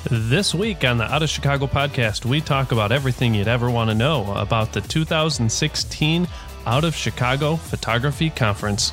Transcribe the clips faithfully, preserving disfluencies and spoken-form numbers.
This week on the Out of Chicago podcast, we talk about everything you'd ever want to know about the two thousand sixteen Out of Chicago Photography Conference.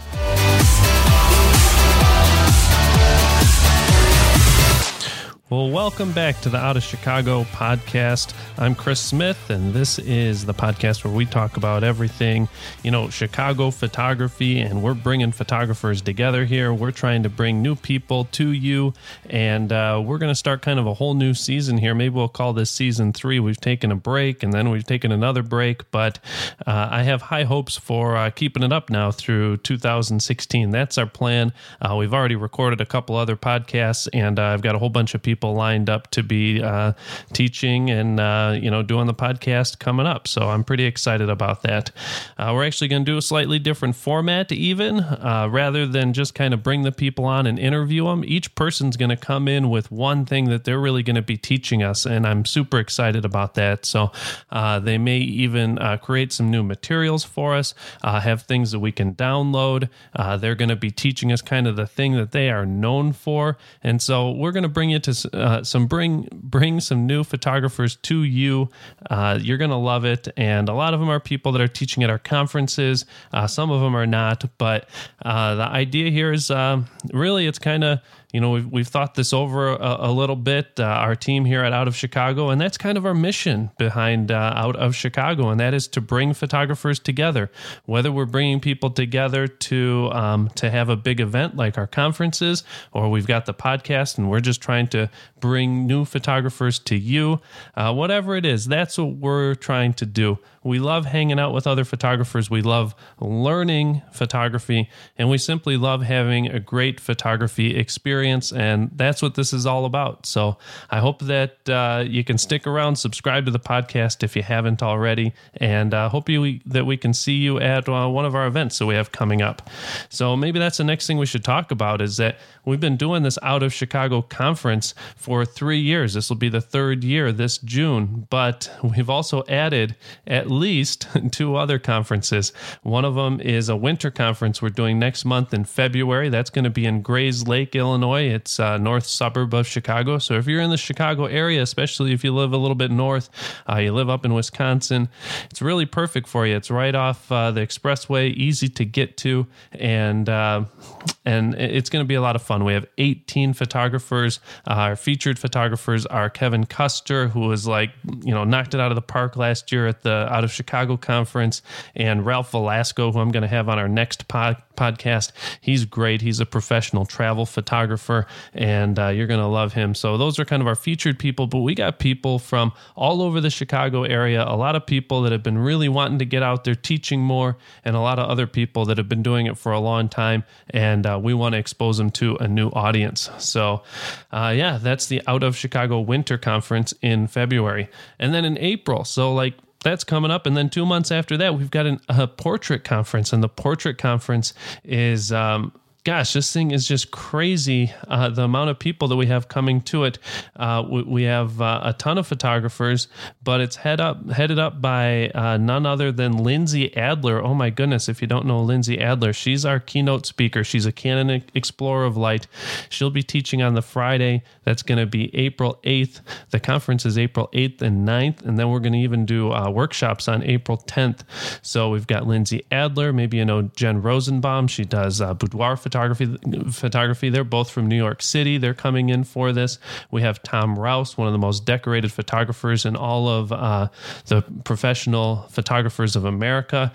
Well, welcome back to the Out of Chicago podcast. I'm Chris Smith, and this is the podcast where we talk about everything, you know, Chicago photography, and we're bringing photographers together here. We're trying to bring new people to you, and uh, we're going to start kind of a whole new season here. Maybe we'll call this season three. We've taken a break, and then we've taken another break, but uh, I have high hopes for uh, keeping it up now through two thousand sixteen. That's our plan. Uh, we've already recorded a couple other podcasts, and uh, I've got a whole bunch of people lined up to be uh, teaching and, uh, you know, doing the podcast coming up. So I'm pretty excited about that. Uh, we're actually going to do a slightly different format even, uh, rather than just kind of bring the people on and interview them. Each person's going to come in with one thing that they're really going to be teaching us, and I'm super excited about that. So uh, they may even uh, create some new materials for us, uh, have things that we can download. Uh, they're going to be teaching us kind of the thing that they are known for. And so we're going to bring you to Uh, some bring bring some new photographers to you. Uh, you're going to love it, and a lot of them are people that are teaching at our conferences. Uh, some of them are not, but uh, the idea here is uh, really it's kind of, you know, we've, we've thought this over a, a little bit, uh, our team here at Out of Chicago, and that's kind of our mission behind uh, Out of Chicago, and that is to bring photographers together. Whether we're bringing people together to um, to have a big event like our conferences, or we've got the podcast and we're just trying to bring new photographers to you, uh, whatever it is, that's what we're trying to do. We love hanging out with other photographers. We love learning photography, and we simply love having a great photography experience, and that's what this is all about. So I hope that uh, you can stick around, subscribe to the podcast if you haven't already, and uh, hope you that we can see you at uh, one of our events that we have coming up. So maybe that's the next thing we should talk about, is that we've been doing this Out of Chicago conference for three years. This will be the third year this June, but we've also added at least two other conferences. One of them is a winter conference we're doing next month in February. That's going to be in Grays Lake, Illinois. It's a north suburb of Chicago. So if you're in the Chicago area, especially if you live a little bit north, uh, you live up in Wisconsin, it's really perfect for you. It's right off uh, the expressway, easy to get to, and uh, and it's going to be a lot of fun. We have eighteen photographers. Uh, our featured photographers are Kevin Custer, who was like, you know, knocked it out of the park last year at the Out of Chicago conference, and Ralph Velasco, who I'm going to have on our next pod, podcast. He's great. He's a professional travel photographer, and uh, you're going to love him. So those are kind of our featured people, but we got people from all over the Chicago area, a lot of people that have been really wanting to get out there teaching more, and a lot of other people that have been doing it for a long time, and uh, we want to expose them to a new audience. So uh, yeah, that's the Out of Chicago Winter Conference in February. And then in April, so like that's coming up. And then two months after that, we've got an, a portrait conference. And the portrait conference is, um, gosh, this thing is just crazy. Uh, the amount of people that we have coming to it. Uh, we, we have uh, a ton of photographers, but it's head up, headed up by uh, none other than Lindsay Adler. Oh my goodness, if you don't know Lindsay Adler, she's our keynote speaker. She's a Canon Explorer of Light. She'll be teaching on the Friday. That's going to be April eighth. The conference is April eighth and ninth, and then we're going to even do uh, workshops on April tenth. So we've got Lindsay Adler. Maybe you know Jen Rosenbaum. She does uh, boudoir photography. Photography, photography. They're both from New York City. They're coming in for this. We have Tom Rouse, one of the most decorated photographers in all of uh, the professional photographers of America.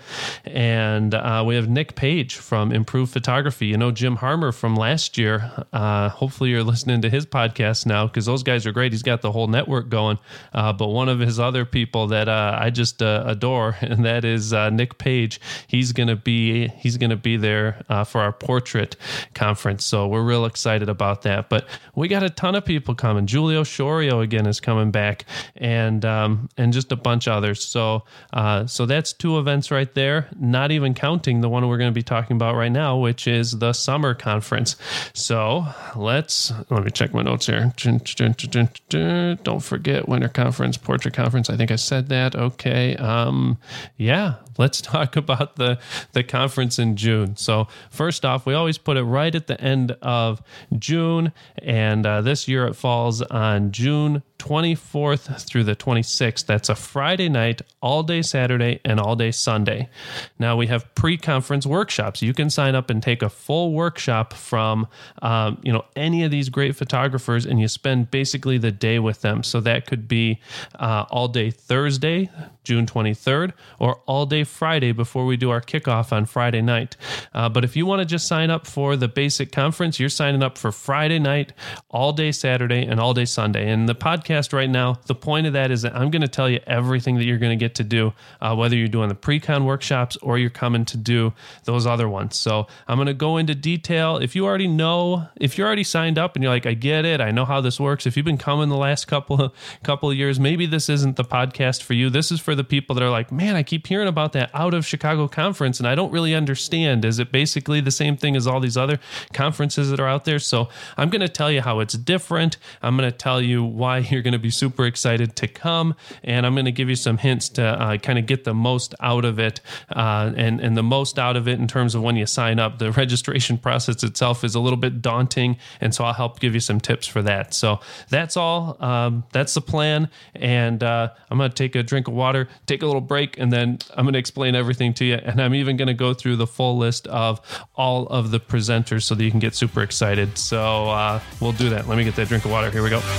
And uh, we have Nick Page from Improved Photography. You know Jim Harmer from last year. Uh, hopefully you're listening to his podcast now, because those guys are great. He's got the whole network going. Uh, but one of his other people that uh, I just uh, adore, and that is uh, Nick Page. He's gonna be he's gonna be there uh, for our portrait conference. So we're real excited about that. But we got a ton of people coming. Julio Shorio again is coming back, and um, and just a bunch of others. So uh, so that's two events right there, not even counting the one we're going to be talking about right now, which is the summer conference. So let's, let me check my notes here. Don't forget winter conference, portrait conference. I think I said that. Okay. Um, yeah, let's talk about the, the conference in June. So first off, we always put it right at the end of June, and uh, this year it falls on June twenty-fourth through the twenty-sixth. That's a Friday night, all day Saturday, and all day Sunday. Now we have pre-conference workshops. You can sign up and take a full workshop from um, you know any of these great photographers, and you spend basically the day with them. So that could be uh, all day Thursday, June twenty-third, or all day Friday before we do our kickoff on Friday night. Uh, but if you want to just sign up for the basic conference, you're signing up for Friday night, all day Saturday, and all day Sunday. And the podcast right now, the point of that is that I'm going to tell you everything that you're going to get to do, uh, whether you're doing the pre-con workshops or you're coming to do those other ones. So I'm going to go into detail. If you already know, if you're already signed up and you're like, I get it, I know how this works. If you've been coming the last couple of, couple of years, maybe this isn't the podcast for you. This is for the people that are like, man, I keep hearing about that Out of Chicago conference and I don't really understand. Is it basically the same thing as all these other conferences that are out there? So I'm going to tell you how it's different. I'm going to tell you why you're going to be super excited to come, and I'm going to give you some hints to uh, kind of get the most out of it, uh, and, and the most out of it in terms of when you sign up. The registration process itself is a little bit daunting, and so I'll help give you some tips for that. So that's all. Um, that's the plan, and uh, I'm going to take a drink of water, take a little break, and then I'm going to explain everything to you, and I'm even going to go through the full list of all of the presenters so that you can get super excited. So uh, we'll do that. Let me get that drink of water. Here we go.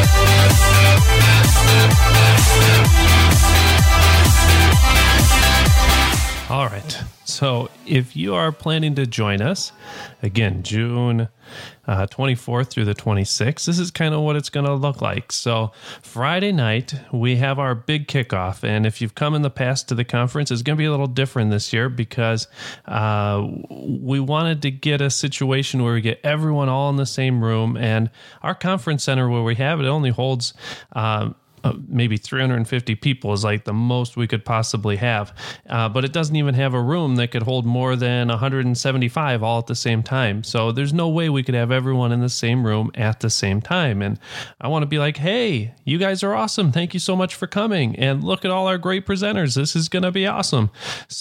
All right. So if you are planning to join us, again, June uh, twenty-fourth through the twenty-sixth, this is kind of what it's going to look like. So Friday night, we have our big kickoff. And if you've come in the past to the conference, it's going to be a little different this year because uh, we wanted to get a situation where we get everyone all in the same room. And our conference center where we have it, it only holds um, Uh, maybe three hundred fifty people is like the most we could possibly have. Uh, but it doesn't even have a room that could hold more than one hundred seventy-five all at the same time. So there's no way we could have everyone in the same room at the same time. And I want to be like, hey, you guys are awesome. Thank you so much for coming. And look at all our great presenters. This is going to be awesome.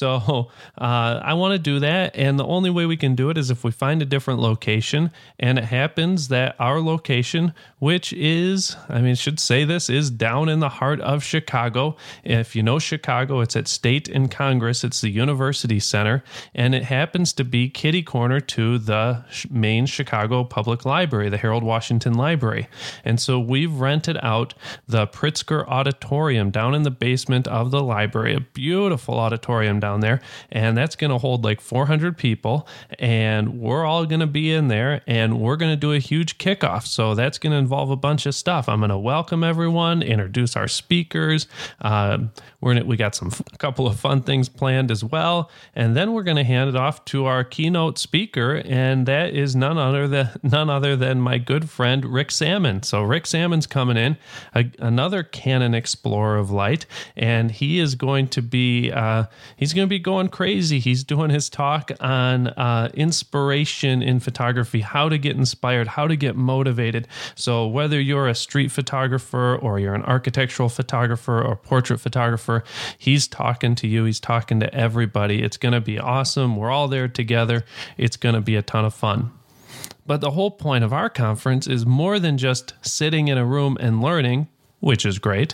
So uh, I want to do that. And the only way we can do it is if we find a different location. And it happens that our location, which is, I mean, I should say this, is down in the heart of Chicago. If you know Chicago, it's at State and Congress. It's the University Center, and it happens to be kitty corner to the main Chicago Public Library, the Harold Washington Library. And so we've rented out the Pritzker Auditorium down in the basement of the library, a beautiful auditorium down there, and that's going to hold like four hundred people, and we're all going to be in there, and we're going to do a huge kickoff. So that's going to involve a bunch of stuff. I'm going to welcome everyone, introduce our speakers. Uh, we're in it. We got some a couple of fun things planned as well, and then we're going to hand it off to our keynote speaker, and that is none other than none other than my good friend Rick Salmon. So Rick Salmon's coming in, a, another Canon Explorer of Light, and he is going to be uh, he's going to be going crazy. He's doing his talk on uh, inspiration in photography, how to get inspired, how to get motivated. So whether you're a street photographer or you're an architectural photographer or portrait photographer, he's talking to you. He's talking to everybody. It's going to be awesome. We're all there together. It's going to be a ton of fun. But the whole point of our conference is more than just sitting in a room and learning, which is great.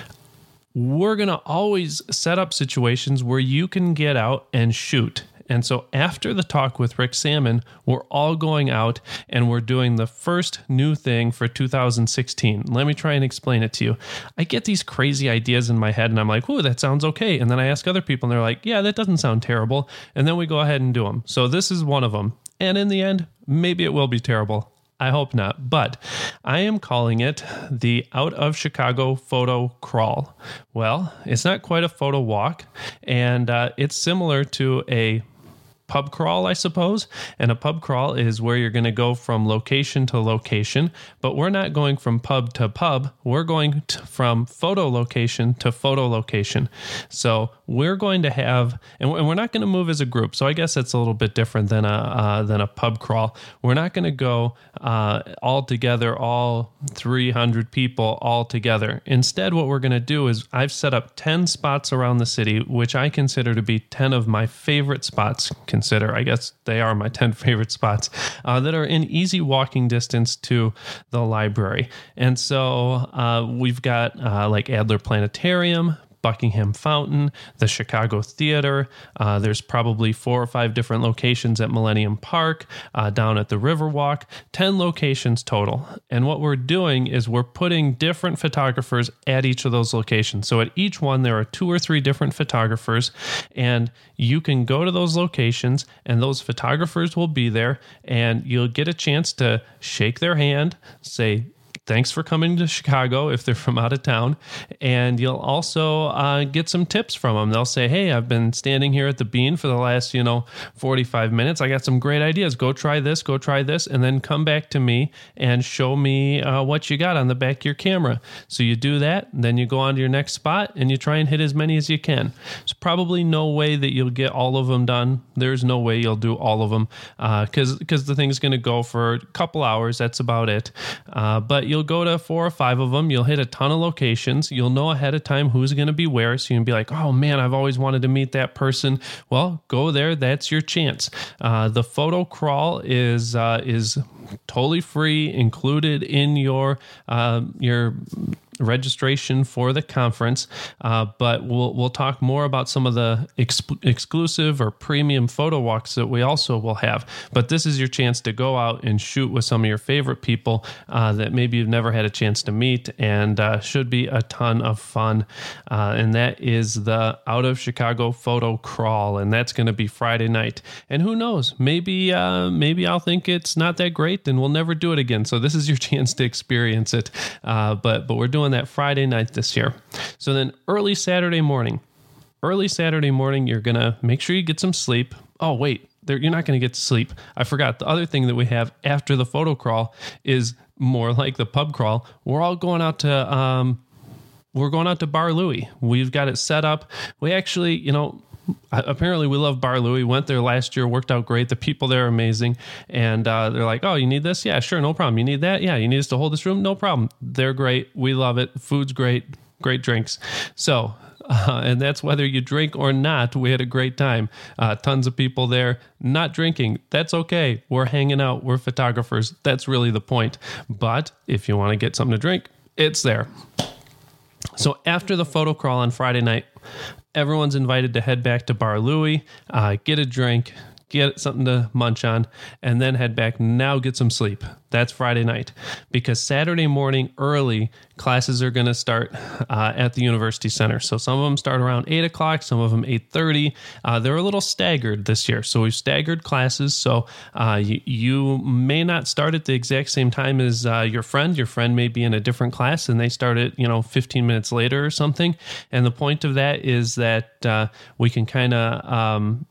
We're going to always set up situations where you can get out and shoot. And so after the talk with Rick Salmon, we're all going out and we're doing the first new thing for two thousand sixteen. Let me try and explain it to you. I get these crazy ideas in my head and I'm like, ooh, that sounds okay. And then I ask other people and they're like, yeah, that doesn't sound terrible. And then we go ahead and do them. So this is one of them. And in the end, maybe it will be terrible. I hope not, but I am calling it the Out of Chicago Photo Crawl. Well, it's not quite a photo walk, and uh, it's similar to a pub crawl, I suppose. And a pub crawl is where you're going to go from location to location, but we're not going from pub to pub. We're going to, from photo location to photo location. So we're going to have, and we're not going to move as a group. So I guess that's a little bit different than a uh, than a pub crawl. We're not going to go uh, all together, all three hundred people all together. Instead, what we're going to do is I've set up ten spots around the city, which I consider to be ten of my favorite spots, consider. I guess they are my ten favorite spots uh, that are in easy walking distance to the library. And so uh, we've got uh, like Adler Planetarium, Buckingham Fountain, the Chicago Theater. Uh, there's probably four or five different locations at Millennium Park, uh, down at the Riverwalk, ten locations total. And what we're doing is we're putting different photographers at each of those locations. So at each one, there are two or three different photographers, and you can go to those locations and those photographers will be there, and you'll get a chance to shake their hand, say, thanks for coming to Chicago if they're from out of town. And you'll also uh, get some tips from them. They'll say, hey, I've been standing here at the Bean for the last, you know, forty-five minutes. I got some great ideas. Go try this, go try this, and then come back to me and show me uh, what you got on the back of your camera. So you do that, and then you go on to your next spot and you try and hit as many as you can. There's probably no way that you'll get all of them done. There's no way you'll do all of them because uh, because the thing's going to go for a couple hours. That's about it. Uh, but you'll go to four or five of them. You'll hit a ton of locations. You'll know ahead of time who's going to be where. So you can be like, oh man, I've always wanted to meet that person. Well, go there. That's your chance. Uh, the photo crawl is uh, is totally free, included in your uh, your registration for the conference, uh, but we'll we'll talk more about some of the ex- exclusive or premium photo walks that we also will have. But this is your chance to go out and shoot with some of your favorite people uh, that maybe you've never had a chance to meet, and uh, should be a ton of fun. Uh, and that is the Out of Chicago Photo Crawl, and that's going to be Friday night. And who knows? Maybe uh, maybe I'll think it's not that great, and we'll never do it again. So this is your chance to experience it. Uh, but but we're doing that Friday night this year. So then early Saturday morning, early Saturday morning, you're going to make sure you get some sleep. Oh, wait, there, you're not going to get to sleep. I forgot. The other thing that we have after the photo crawl is more like the pub crawl. We're all going out to, um, we're going out to Bar Louie. We've got it set up. We actually, you know, apparently we love Bar Louie. Went there last year, worked out great. The people there are amazing. And uh, they're like, oh, you need this? Yeah, sure, no problem. You need that? Yeah, you need us to hold this room? No problem. They're great. We love it. Food's great. Great drinks. So, uh, and that's whether you drink or not. We had a great time. Uh, tons of people there not drinking. That's okay. We're hanging out. We're photographers. That's really the point. But if you want to get something to drink, it's there. So after the photo crawl on Friday night, everyone's invited to head back to Bar Louie, uh, get a drink, get something to munch on, and then head back. Now get some sleep. That's Friday night. Because Saturday morning early, classes are going to start uh, at the University Center. So some of them start around eight o'clock, some of them eight thirty. Uh, they're a little staggered this year. So we've staggered classes. So uh, you, you may not start at the exact same time as uh, your friend. Your friend may be in a different class and they start at, you know, fifteen minutes later or something. And the point of that is that uh, we can kind of um,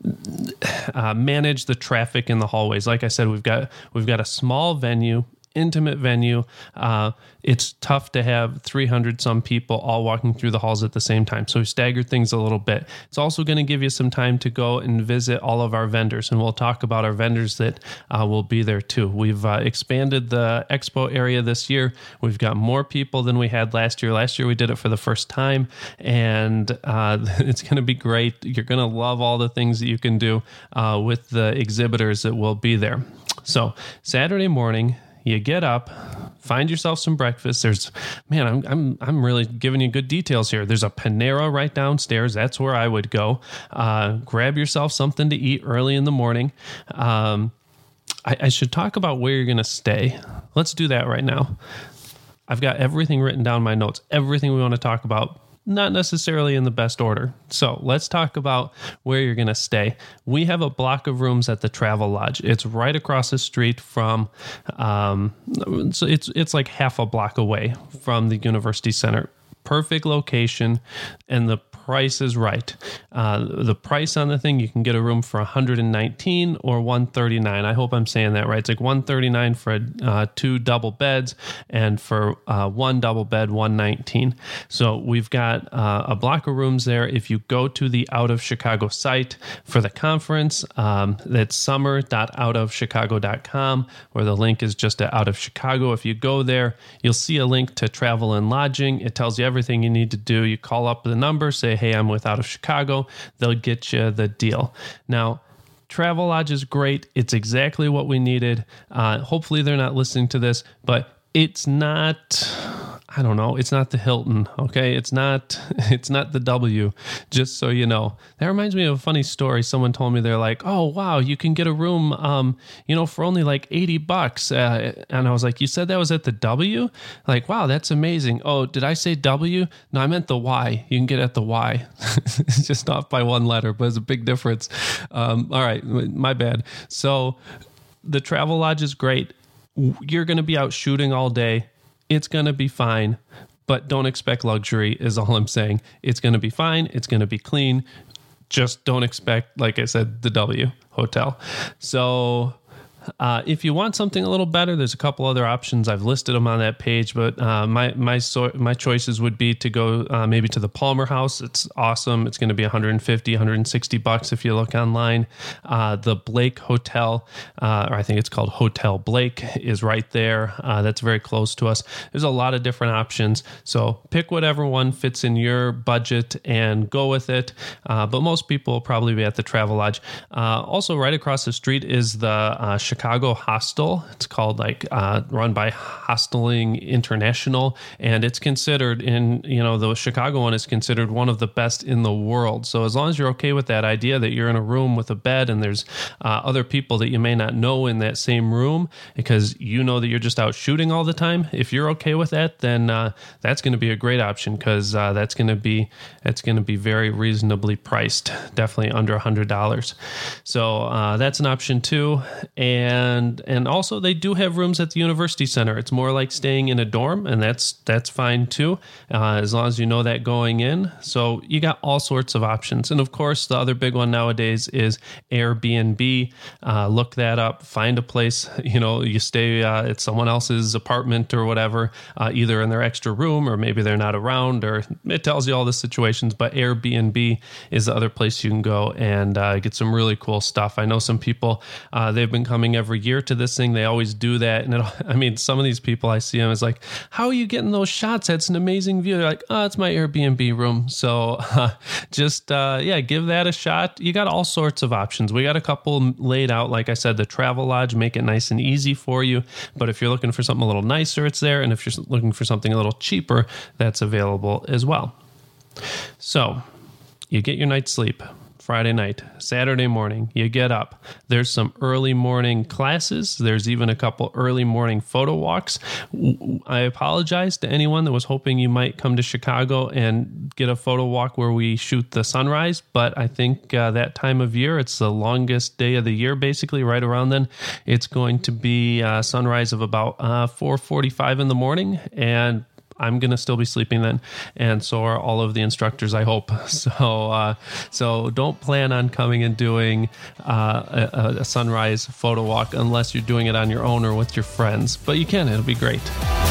uh, manage the traffic in the hallways. Like I said, we've got we've got a small venue, intimate venue. Uh, it's tough to have three hundred some people all walking through the halls at the same time. So we staggered things a little bit. It's also going to give you some time to go and visit all of our vendors. And we'll talk about our vendors that uh, will be there too. We've uh, expanded the expo area this year. We've got more people than we had last year. Last year we did it for the first time, and uh, it's going to be great. You're going to love all the things that you can do uh, with the exhibitors that will be there. So Saturday morning, you get up, find yourself some breakfast. There's, man, I'm I'm I'm really giving you good details here. There's a Panera right downstairs. That's where I would go. Uh, grab yourself something to eat early in the morning. Um, I, I should talk about where you're going to stay. Let's do that right now. I've got everything written down in my notes, everything we want to talk about. Not necessarily in the best order. So let's talk about where you're going to stay. We have a block of rooms at the Travel Lodge. It's right across the street from, um, so it's it's like half a block away from the University Center. Perfect location, and the price is right. Uh, the price on the thing, you can get a room for one hundred nineteen or one hundred thirty-nine. I hope I'm saying that right. It's like one hundred thirty-nine for uh, two double beds, and for uh, one double bed, one hundred nineteen. So we've got uh, a block of rooms there. If you go to the Out of Chicago site for the conference, um, that's summer dot out of chicago dot com, where the link is just to Out of Chicago. If you go there, you'll see a link to travel and lodging. It tells you everything you need to do. You call up the number, say, hey, I'm with Out of Chicago. They'll get you the deal. Now, Travelodge is great. It's exactly what we needed. Uh, hopefully they're not listening to this, but it's not, I don't know, it's not the Hilton, okay? It's not, it's not the W, just so you know. That reminds me of a funny story. Someone told me, they're like, oh, wow, you can get a room, um, you know, for only like eighty bucks. Uh, and I was like, you said that was at the W? Like, wow, that's amazing. Oh, did I say W? No, I meant the Y. You can get at the Y. It's just off by one letter, but it's a big difference. Um, all right, my bad. So the Travelodge is great. You're going to be out shooting all day. It's going to be fine, but don't expect luxury is all I'm saying. It's going to be fine. It's going to be clean. Just don't expect, like I said, the W hotel. So uh, if you want something a little better, there's a couple other options. I've listed them on that page, but uh, my my so, my choices would be to go uh, maybe to the Palmer House. It's awesome. It's going to be one hundred fifty, one hundred sixty bucks if you look online. Uh, the Blake Hotel, uh, or I think it's called Hotel Blake, is right there. Uh, that's very close to us. There's a lot of different options. So pick whatever one fits in your budget and go with it. Uh, but most people will probably be at the Travelodge. Uh, also, right across the street is the uh, Chicago Hostel. It's called like uh, run by Hosteling International, and it's considered in, you know, the Chicago one is considered one of the best in the world. So as long as you're okay with that idea that you're in a room with a bed and there's uh, other people that you may not know in that same room because you know that you're just out shooting all the time, if you're okay with that, then uh, that's going to be a great option because uh, that's going to be that's going to be very reasonably priced, definitely under one hundred dollars. So uh, that's an option too. And And and also they do have rooms at the University Center. It's more like staying in a dorm, and that's that's fine too, uh, as long as you know that going in. So you got all sorts of options. And of course, the other big one nowadays is Airbnb. Uh, look that up. Find a place. You know, you stay uh, at someone else's apartment or whatever, uh, either in their extra room or maybe they're not around, or it tells you all the situations. But Airbnb is the other place you can go and uh, get some really cool stuff. I know some people, uh, they've been coming every year to this thing. They always do that. And it, I mean, some of these people I see them is like, how are you getting those shots? That's an amazing view. They're like, oh, it's my Airbnb room. So uh, just, uh, yeah, give that a shot. You got all sorts of options. We got a couple laid out. Like I said, the Travelodge, make it nice and easy for you. But if you're looking for something a little nicer, it's there. And if you're looking for something a little cheaper, that's available as well. So you get your night's sleep. Friday night, Saturday morning, you get up. There's some early morning classes. There's even a couple early morning photo walks. I apologize to anyone that was hoping you might come to Chicago and get a photo walk where we shoot the sunrise, but I think uh, that time of year, it's the longest day of the year, basically, right around then. It's going to be a sunrise of about uh, four forty-five in the morning, and I'm going to still be sleeping then, and so are all of the instructors, I hope. So uh, so don't plan on coming and doing uh, a, a sunrise photo walk unless you're doing it on your own or with your friends. But you can. It'll be great.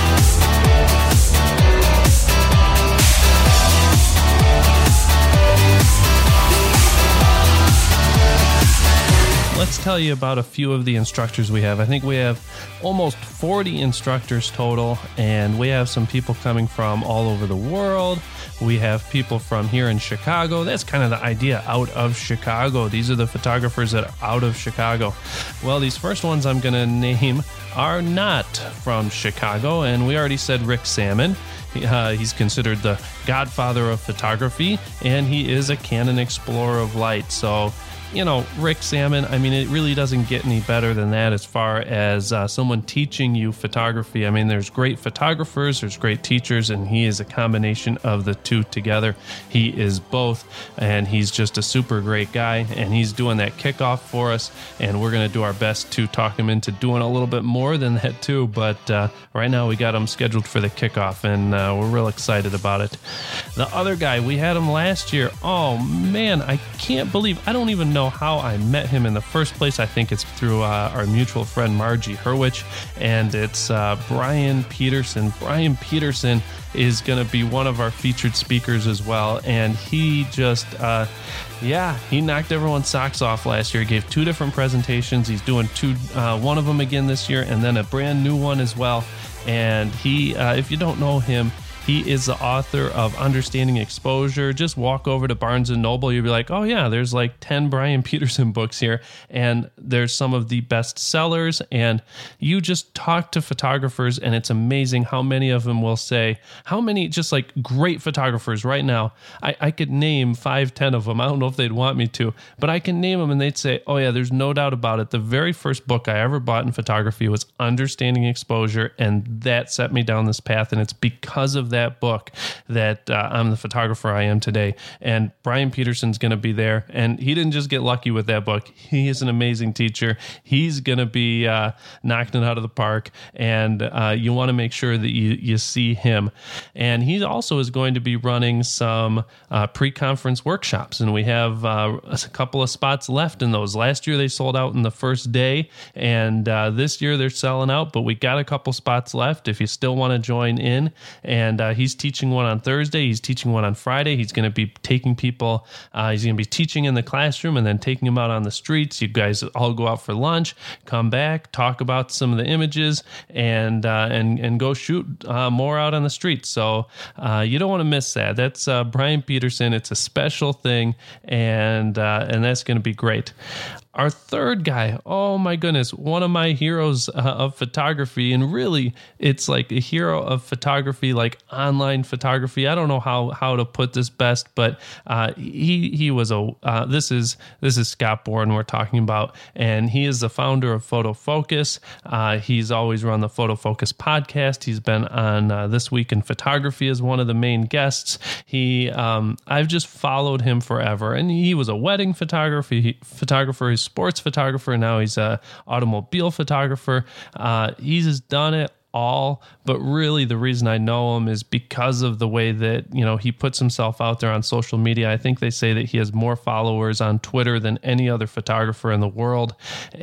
Let's tell you about a few of the instructors we have. I think we have almost forty instructors total, and we have some people coming from all over the world. We have people from here in Chicago. That's kind of the idea, out of Chicago. These are the photographers that are out of Chicago. Well, these first ones I'm going to name are not from Chicago, and we already said Rick Salmon. Uh, he's considered the godfather of photography, and he is a Canon Explorer of Light. So, you know, Rick Salmon, I mean, it really doesn't get any better than that as far as uh, someone teaching you photography. I mean, there's great photographers, there's great teachers, and he is a combination of the two together. He is both, and he's just a super great guy, and he's doing that kickoff for us, and we're going to do our best to talk him into doing a little bit more than that too, but uh, right now we got him scheduled for the kickoff, and uh, we're real excited about it. The other guy, we had him last year. Oh, man, I can't believe, I don't even know how I met him in the first place. I think it's through uh, our mutual friend Margie Hurwich, and it's uh, Brian Peterson. Brian Peterson is going to be one of our featured speakers as well, and he just uh, yeah he knocked everyone's socks off last year. He gave two different presentations. He's doing two uh, one of them again this year, and then a brand new one as well. And he uh, if you don't know him, He is the author of Understanding Exposure. Just walk over to Barnes and Noble. You'll be like, oh yeah, there's like ten Brian Peterson books here. And there's some of the best sellers. And you just talk to photographers and it's amazing how many of them will say, how many just like great photographers right now. I, I could name five, ten of them. I don't know if they'd want me to, but I can name them and they'd say, oh yeah, there's no doubt about it. The very first book I ever bought in photography was Understanding Exposure. And that set me down this path. And it's because of that book that uh, I'm the photographer I am today. And Brian Peterson's going to be there. And he didn't just get lucky with that book. He is an amazing teacher. He's going to be uh, knocking it out of the park. And uh, you want to make sure that you, you see him. And he also is going to be running some uh, pre-conference workshops. And we have uh, a couple of spots left in those. Last year, they sold out in the first day. And uh, this year, they're selling out. But we got a couple spots left if you still want to join in. And uh, he's teaching one on Thursday. He's teaching one on Friday. He's going to be taking people, uh, he's going to be teaching in the classroom and then taking them out on the streets. You guys all go out for lunch, come back, talk about some of the images, and uh, and and go shoot uh, more out on the streets. So uh, you don't want to miss that. That's uh, Brian Peterson. It's a special thing, and uh, and that's going to be great. Our third guy, oh my goodness, one of my heroes uh, of photography, and really it's like a hero of photography, like online photography. I don't know how how to put this best, but uh, he he was a uh, this is this is Scott Bourne we're talking about, and he is the founder of Photo Focus. Uh, he's always run the Photo Focus podcast. He's been on uh, This Week in Photography as one of the main guests. He um, I've just followed him forever, and he was a wedding photography photographer. He's sports photographer. Now he's a automobile photographer. Uh, he's done it all, but really the reason I know him is because of the way that, you know, he puts himself out there on social media. I think they say that he has more followers on Twitter than any other photographer in the world.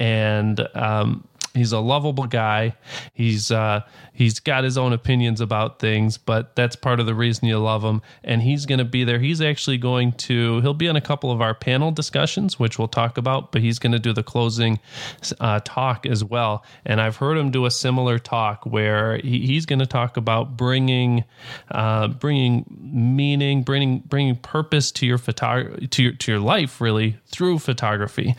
And, um, he's a lovable guy. He's uh, he's got his own opinions about things, but that's part of the reason you love him. And he's going to be there. He's actually going to, he'll be on a couple of our panel discussions, which we'll talk about, but he's going to do the closing uh, talk as well. And I've heard him do a similar talk where he, he's going to talk about bringing uh, bringing meaning, bringing bringing purpose to your photog- to your to your life, really, through photography.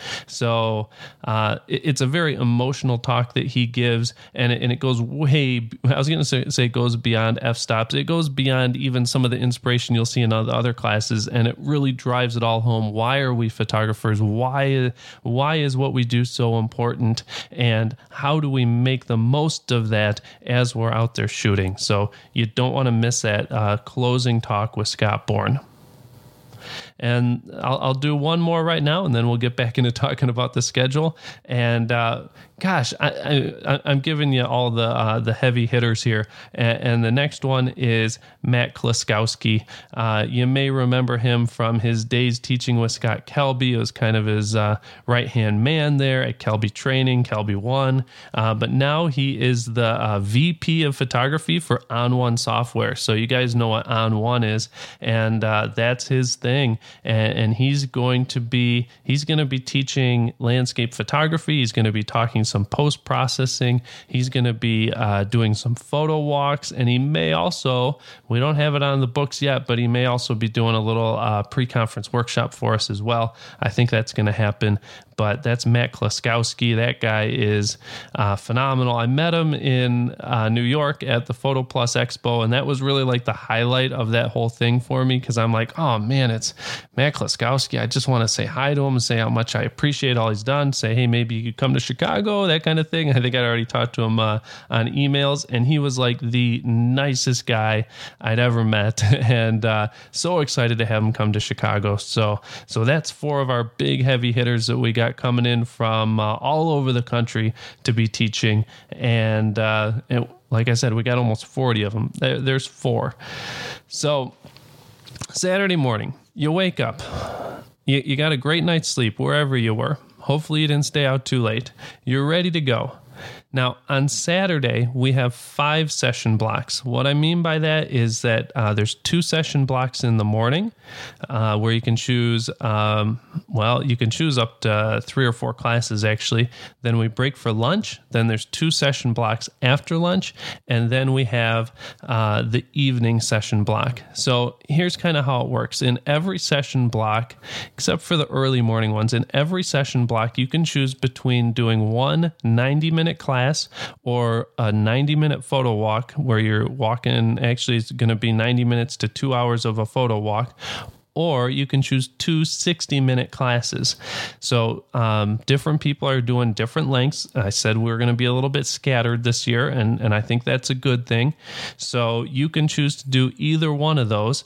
So uh, it, it's a very emotional talk that he gives, and it, and it goes way, I was going to say, say it goes beyond f-stops. It goes beyond even some of the inspiration you'll see in other, other classes, and it really drives it all home. Why are we photographers? Why, why is what we do so important? And how do we make the most of that as we're out there shooting? So you don't want to miss that uh, closing talk with Scott Bourne. And I'll, I'll do one more right now, and then we'll get back into talking about the schedule. And uh, gosh, I, I, I'm giving you all the uh, the heavy hitters here. And, and the next one is Matt Kloskowski. Uh, you may remember him from his days teaching with Scott Kelby. It was kind of his uh, right-hand man there at Kelby Training, Kelby One. Uh, but now he is the uh, V P of photography for On One Software. So you guys know what On One is, and uh, that's his thing. And, and he's going to be he's going to be teaching landscape photography. He's going to be talking some post processing. He's going to be uh, doing some photo walks, and he may also, we don't have it on the books yet, but he may also be doing a little uh, pre-conference workshop for us as well. I think that's going to happen. But that's Matt Kloskowski. That guy is uh, phenomenal. I met him in uh, New York at the Photo Plus Expo, and that was really like the highlight of that whole thing for me, because I'm like, oh man, it's Matt Kloskowski. I just want to say hi to him and say how much I appreciate all he's done. Say, hey, maybe you could come to Chicago, that kind of thing. I think I'd already talked to him uh, on emails, and he was like the nicest guy I'd ever met, and uh, so excited to have him come to Chicago. So, so that's four of our big heavy hitters that we got coming in from uh, all over the country to be teaching. And, uh, and like I said, we got almost forty of them. There, there's four. So Saturday morning, you wake up, you, you got a great night's sleep wherever you were. Hopefully you didn't stay out too late. You're ready to go. Now, on Saturday, we have five session blocks. What I mean by that is that uh, there's two session blocks in the morning uh, where you can choose, um, well, you can choose up to three or four classes, actually. Then we break for lunch. Then there's two session blocks after lunch. And then we have uh, the evening session block. So here's kind of how it works. In every session block, except for the early morning ones, in every session block, you can choose between doing one ninety-minute class or a ninety minute photo walk where you're walking, actually it's going to be ninety minutes to two hours of a photo walk, or you can choose two sixty minute classes. So um, different people are doing different lengths. I said we're going to be a little bit scattered this year, and, and I think that's a good thing. So you can choose to do either one of those,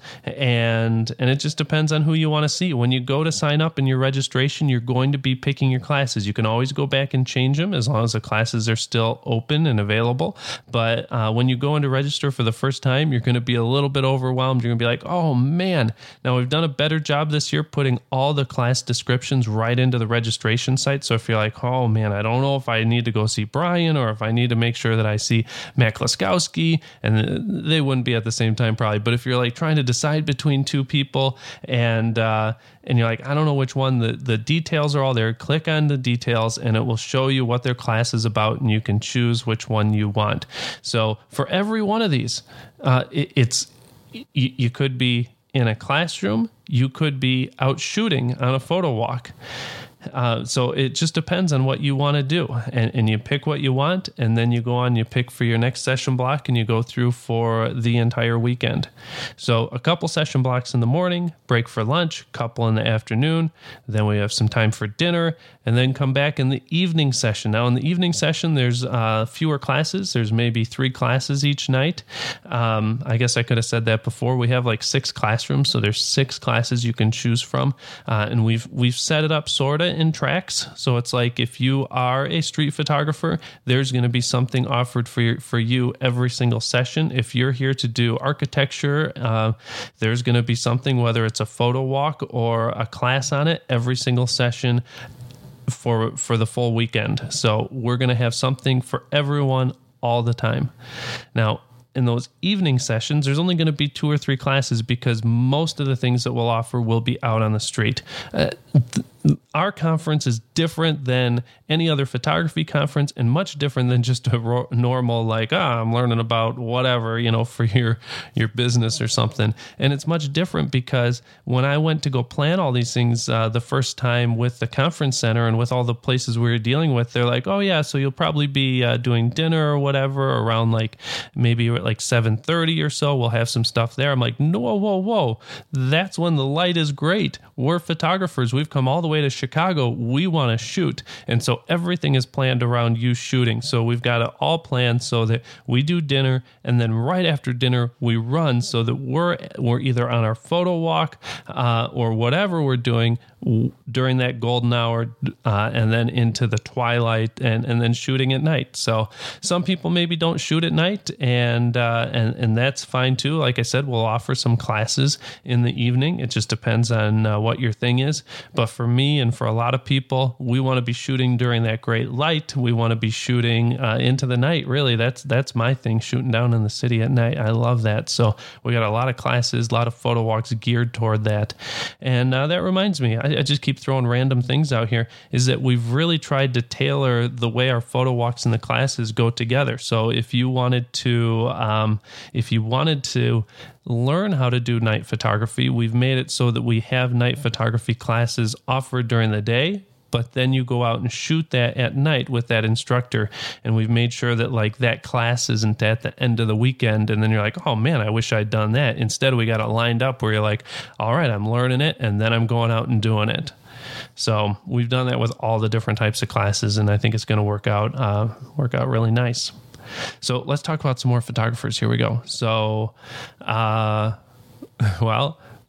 and, and it just depends on who you want to see. When you go to sign up in your registration, you're going to be picking your classes. You can always go back and change them as long as the classes are still open and available. But uh, when you go in to register for the first time, you're going to be a little bit overwhelmed. You're going to be like, oh man, now we've done a better job this year putting all the class descriptions right into the registration site. So if you're like, oh man, I don't know if I need to go see Brian or if I need to make sure that I see Matt Klaskowski, and they wouldn't be at the same time probably. But if you're like trying to decide between two people and uh, and you're like, I don't know which one, the, the details are all there. Click on the details and it will show you what their class is about, and you can choose which one you want. So for every one of these, uh, it, it's you, you could be in a classroom, you could be out shooting on a photo walk. Uh, so it just depends on what you want to do, and, and you pick what you want, and then you go on, you pick for your next session block, and you go through for the entire weekend. So a couple session blocks in the morning, break for lunch, couple in the afternoon, then we have some time for dinner, and then come back in the evening session. Now in the evening session, there's uh, fewer classes. There's maybe three classes each night. Um, I guess I could have said that before. We have like six classrooms, so there's six classes you can choose from, uh, and we've we've set it up sort of in tracks. So it's like if you are a street photographer, there's going to be something offered for your, for you every single session. If you're here to do architecture, uh, there's going to be something, whether it's a photo walk or a class on it, every single session for for the full weekend. So we're going to have something for everyone all the time. Now, in those evening sessions, there's only going to be two or three classes because most of the things that we'll offer will be out on the street. Uh, th- Our conference is different than any other photography conference, and much different than just a ro- normal, like, ah, I'm learning about whatever, you know, for your, your business or something. And it's much different because when I went to go plan all these things uh, the first time with the conference center and with all the places we were dealing with, they're like, oh yeah, so you'll probably be uh, doing dinner or whatever around like maybe at like seven thirty or so. We'll have some stuff there. I'm like, no, whoa, whoa, whoa. That's when the light is great. We're photographers. We've come all the way to Chicago. We want to shoot. And so everything is planned around you shooting. So we've got it all planned so that we do dinner, and then right after dinner, we run so that we're we're either on our photo walk uh, or whatever we're doing during that golden hour uh, and then into the twilight and, and then shooting at night. So some people maybe don't shoot at night, and, uh, and, and that's fine too. Like I said, we'll offer some classes in the evening. It just depends on uh, what your thing is. But for me and for a lot of people, we want to be shooting during that great light. We want to be shooting uh, into the night. Really, that's that's my thing, shooting down in the city at night. I love that. So we got a lot of classes, a lot of photo walks geared toward that. And uh, that reminds me, I, I just keep throwing random things out here, is that we've really tried to tailor the way our photo walks and the classes go together. So if you wanted to, um, if you wanted to learn how to do night photography, we've made it so that we have night photography classes offered during the day, but then you go out and shoot that at night with that instructor. And we've made sure that like that class isn't at the end of the weekend. And then you're like, oh man, I wish I'd done that. Instead, we got it lined up where you're like, all right, I'm learning it, and then I'm going out and doing it. So we've done that with all the different types of classes, and I think it's going to work out, uh, work out really nice. So let's talk about some more photographers. Here we go. So, uh, well,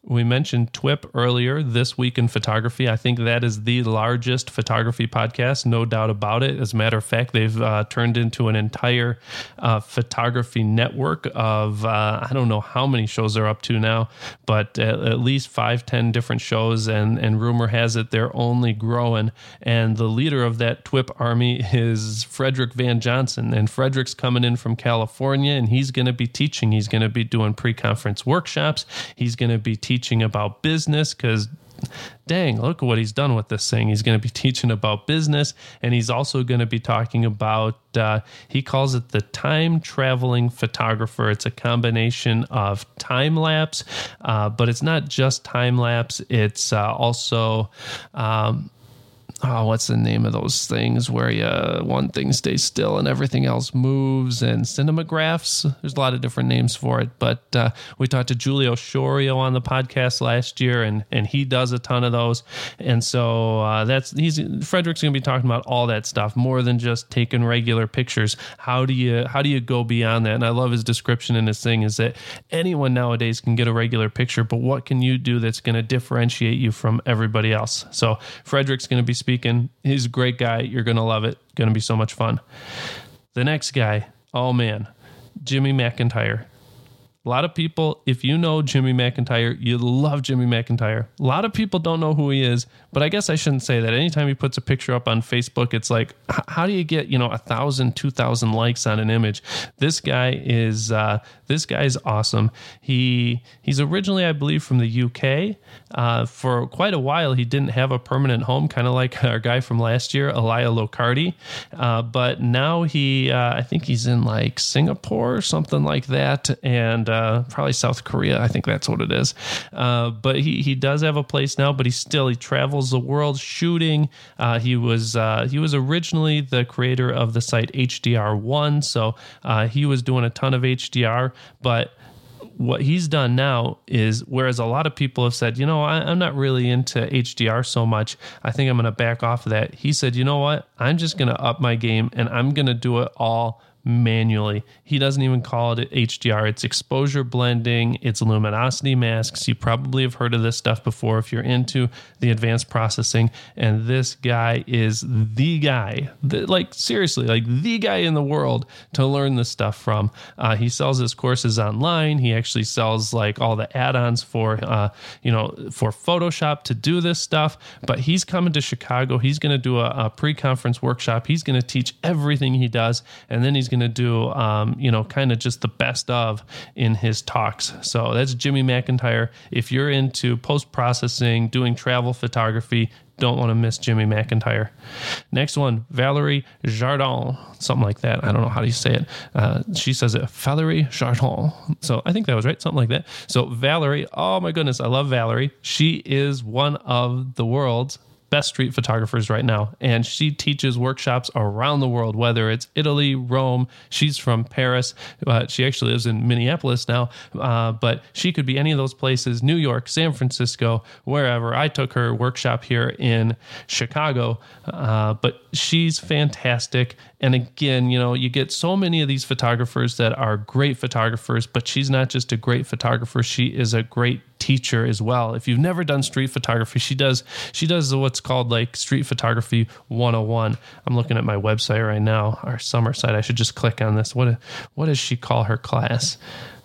We mentioned T W I P earlier, This Week in Photography. I think that is the largest photography podcast, no doubt about it. As a matter of fact, they've uh, turned into an entire uh, photography network of, uh, I don't know how many shows they're up to now, but at, at least five, ten different shows, and, and rumor has it they're only growing. And the leader of that T W I P army is Frederick Van Johnson, and Frederick's coming in from California, and he's going to be teaching. He's going to be doing pre-conference workshops. He's going to be teaching teaching about business, because dang, look at what he's done with this thing. He's going to be teaching about business, and he's also going to be talking about, uh, he calls it the time traveling photographer. It's a combination of time lapse, uh, but it's not just time lapse. It's uh, also, um, oh, what's the name of those things where you, one thing stays still and everything else moves, and cinemagraphs? There's a lot of different names for it, but uh, we talked to Giulio Sciorio on the podcast last year, and and he does a ton of those. And so uh, that's he's Frederick's going to be talking about all that stuff, more than just taking regular pictures. How do you how do you go beyond that? And I love his description in his thing is that anyone nowadays can get a regular picture, but what can you do that's going to differentiate you from everybody else? So Frederick's going to be speaking. He's a great guy. You're going to love it. Going to be so much fun. The next guy, oh man, Jimmy McIntyre. A lot of people, if you know Jimmy McIntyre, you love Jimmy McIntyre. A lot of people don't know who he is, but I guess I shouldn't say that. Anytime he puts a picture up on Facebook, it's like, how do you get, you know, a thousand, two thousand likes on an image? This guy is, uh, this guy is awesome. He, he's originally, I believe, from the U K. Uh, for quite a while, he didn't have a permanent home, kind of like our guy from last year, Elia Locardi. Uh, but now he, uh, I think he's in like Singapore or something like that. And, Uh, probably South Korea. I think that's what it is. Uh, but he, he does have a place now, but he still, he travels the world shooting. Uh, he was, uh, he was originally the creator of the site H D R one. So uh, he was doing a ton of H D R, but what he's done now is, whereas a lot of people have said, you know, I, I'm not really into H D R so much, I think I'm going to back off of that. He said, you know what, I'm just going to up my game and I'm going to do it all manually. He doesn't even call it H D R. It's exposure blending. It's luminosity masks. You probably have heard of this stuff before if you're into the advanced processing. And this guy is the guy, the, like seriously, like the guy in the world to learn this stuff from. Uh, he sells his courses online. He actually sells like all the add-ons for, uh, you know, for Photoshop to do this stuff. But he's coming to Chicago. He's going to do a, a pre-conference workshop. He's going to teach everything he does, and then he's going to do, um, you know, kind of just the best of in his talks. So that's Jimmy McIntyre. If you're into post-processing, doing travel photography, don't want to miss Jimmy McIntyre. Next one, Valerie Jardin, something like that. I don't know how do you say it. Uh, she says it, Valerie Jardin. So I think that was right, something like that. So Valerie, oh my goodness, I love Valerie. She is one of the world's best street photographers right now, and she teaches workshops around the world, whether it's Italy, Rome. She's from Paris. Uh, she actually lives in Minneapolis now, uh, but she could be any of those places, New York, San Francisco, wherever. I took her workshop here in Chicago, uh, but she's fantastic. And again, you know, you get so many of these photographers that are great photographers, but she's not just a great photographer, she is a great teacher as well. If you've never done street photography, she does she does what's called like Street Photography one oh one. I'm looking at my website right now, our summer site. I should just click on this. What what does she call her class?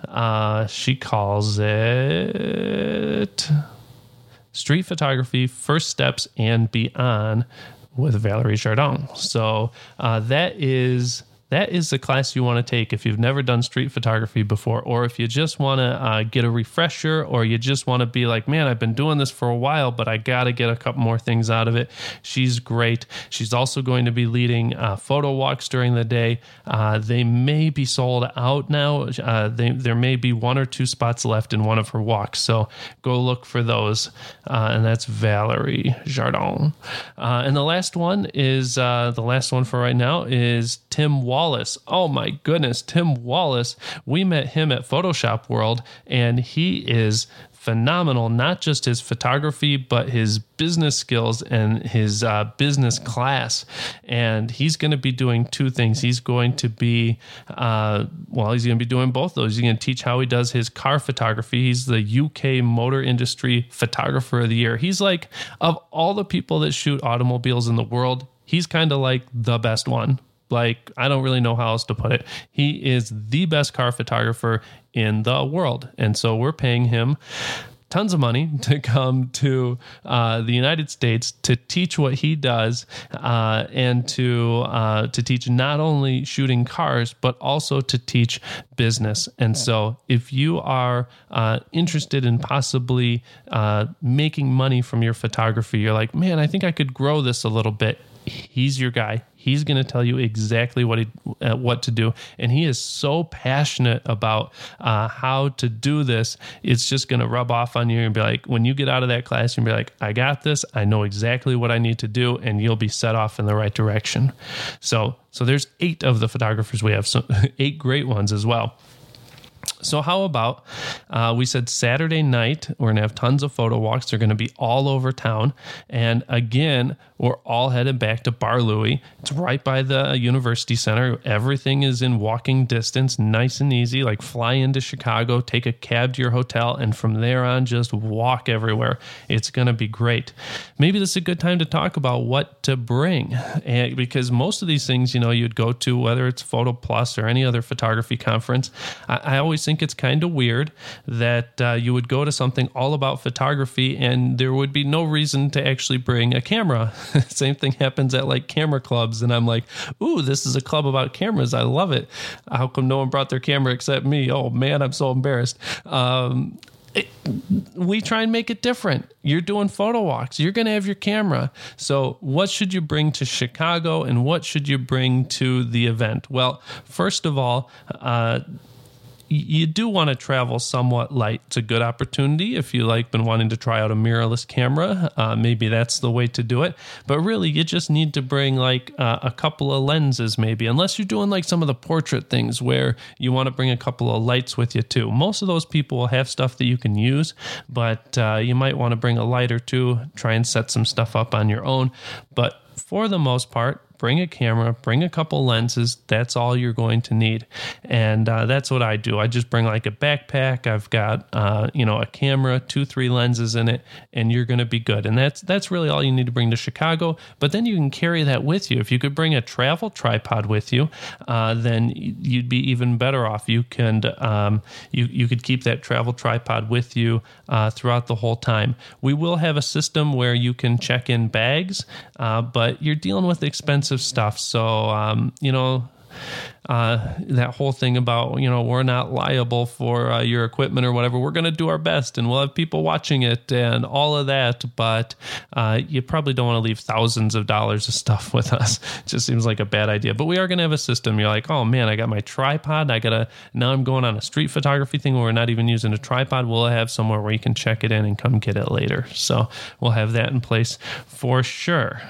Uh, she calls it Street Photography First Steps and Beyond with Valerie Jardin. So uh, that is that is the class you want to take if you've never done street photography before, or if you just want to uh, get a refresher, or you just want to be like, man, I've been doing this for a while, but I got to get a couple more things out of it. She's great. She's also going to be leading uh, photo walks during the day. Uh, they may be sold out now. Uh, they, there may be one or two spots left in one of her walks, so go look for those. Uh, and that's Valerie Jardin. Uh, and the last one is, uh, the last one for right now is Tim Wallace. Wallace. Oh my goodness, Tim Wallace. We met him at Photoshop World, and he is phenomenal, not just his photography, but his business skills and his uh, business class. And he's going to be doing two things. He's going to be, uh, well, he's going to be doing both those. He's going to teach how he does his car photography. He's the U K Motor Industry Photographer of the Year. He's like, of all the people that shoot automobiles in the world, he's kind of like the best one. Like, I don't really know how else to put it. He is the best car photographer in the world. And so we're paying him tons of money to come to uh, the United States to teach what he does uh, and to uh, to teach not only shooting cars, but also to teach business. And so if you are uh, interested in possibly uh, making money from your photography, you're like, man, I think I could grow this a little bit. He's your guy. He's going to tell you exactly what he, uh, what to do. And he is so passionate about uh, how to do this. It's just going to rub off on you and be like, when you get out of that class, you'll be like, I got this. I know exactly what I need to do. And you'll be set off in the right direction. So, so there's eight of the photographers we have, so eight great ones as well. So how about, uh, we said Saturday night, we're going to have tons of photo walks. They're going to be all over town. And again, we're all headed back to Bar Louie. It's right by the University Center. Everything is in walking distance, nice and easy. Like, fly into Chicago, take a cab to your hotel, and from there on, just walk everywhere. It's going to be great. Maybe this is a good time to talk about what to bring, and because most of these things, you know, you'd go to, whether it's Photo Plus or any other photography conference. I, I always think it's kind of weird that uh, you would go to something all about photography and there would be no reason to actually bring a camera. Same thing happens at like camera clubs, and I'm like, ooh, this is a club about cameras. I love it. How come no one brought their camera except me? Oh man, I'm so embarrassed. Um, It, we try and make it different. You're doing photo walks. You're going to have your camera. So what should you bring to Chicago, and what should you bring to the event? Well, first of all, uh, you do want to travel somewhat light. It's a good opportunity if you like been wanting to try out a mirrorless camera. Uh, maybe that's the way to do it. But really, you just need to bring like uh, a couple of lenses, maybe, unless you're doing like some of the portrait things where you want to bring a couple of lights with you too. Most of those people will have stuff that you can use, but uh, you might want to bring a light or two, try and set some stuff up on your own. But for the most part, bring a camera, bring a couple lenses. That's all you're going to need. And uh, that's what I do. I just bring like a backpack. I've got, uh, you know, a camera, two, three lenses in it, and you're going to be good. And that's that's really all you need to bring to Chicago. But then you can carry that with you. If you could bring a travel tripod with you, uh, then you'd be even better off. You can, um, you, you could keep that travel tripod with you uh, throughout the whole time. We will have a system where you can check in bags, uh, but you're dealing with expensive stuff. So, um, you know, uh, that whole thing about, you know, we're not liable for uh, your equipment or whatever. We're going to do our best, and we'll have people watching it and all of that. But uh, you probably don't want to leave thousands of dollars of stuff with us. It just seems like a bad idea. But we are going to have a system. You're like, oh man, I got my tripod. I got to, now I'm going on a street photography thing where we're not even using a tripod. We'll have somewhere where you can check it in and come get it later. So we'll have that in place for sure.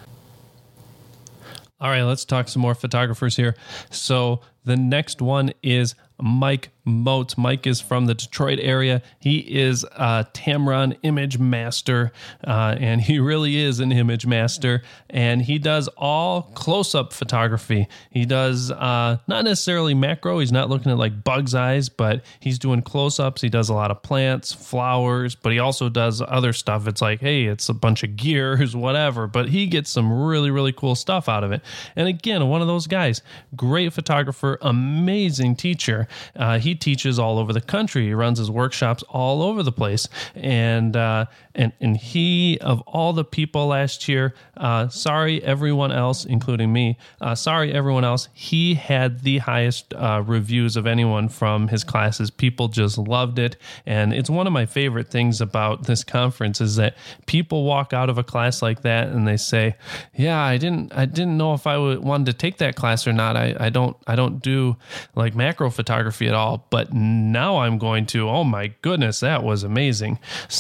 All right, let's talk some more photographers here. So the next one is Mike Moats. Mike is from the Detroit area. He is a Tamron image master, uh, and he really is an image master. And he does all close-up photography. He does uh, not necessarily macro. He's not looking at like bug's eyes, but he's doing close-ups. He does a lot of plants, flowers, but he also does other stuff. It's like, hey, it's a bunch of gears, whatever. But he gets some really, really cool stuff out of it. And again, one of those guys, great photographer, amazing teacher. Uh, he teaches all over the country. He runs his workshops all over the place. And uh, and and he, of all the people last year, uh, sorry everyone else, including me, uh, sorry everyone else, he had the highest uh, reviews of anyone from his classes. People just loved it. And it's one of my favorite things about this conference is that people walk out of a class like that and they say, yeah, I didn't I didn't know if I w- wanted to take that class or not. I, I don't I don't do like macro photography at all, but now I'm going to. Oh my goodness, that was amazing.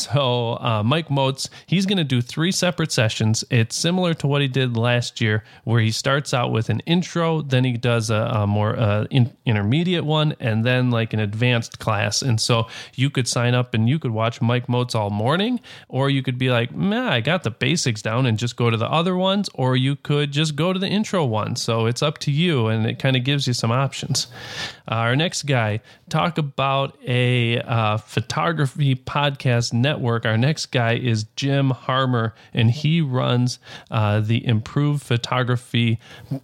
So uh, Mike Moats, he's going to do three separate sessions. It's similar to what he did last year, where he starts out with an intro, then he does a, a more uh, in, intermediate one, and then like an advanced class. And so you could sign up and you could watch Mike Moats all morning, or you could be like, man, I got the basics down and just go to the other ones, or you could just go to the intro one. So it's up to you, and it kind of gives you some options. Uh, our next guy, talk about a uh, photography podcast network. Our next guy is Jim Harmer, and he runs uh, the Improved Photography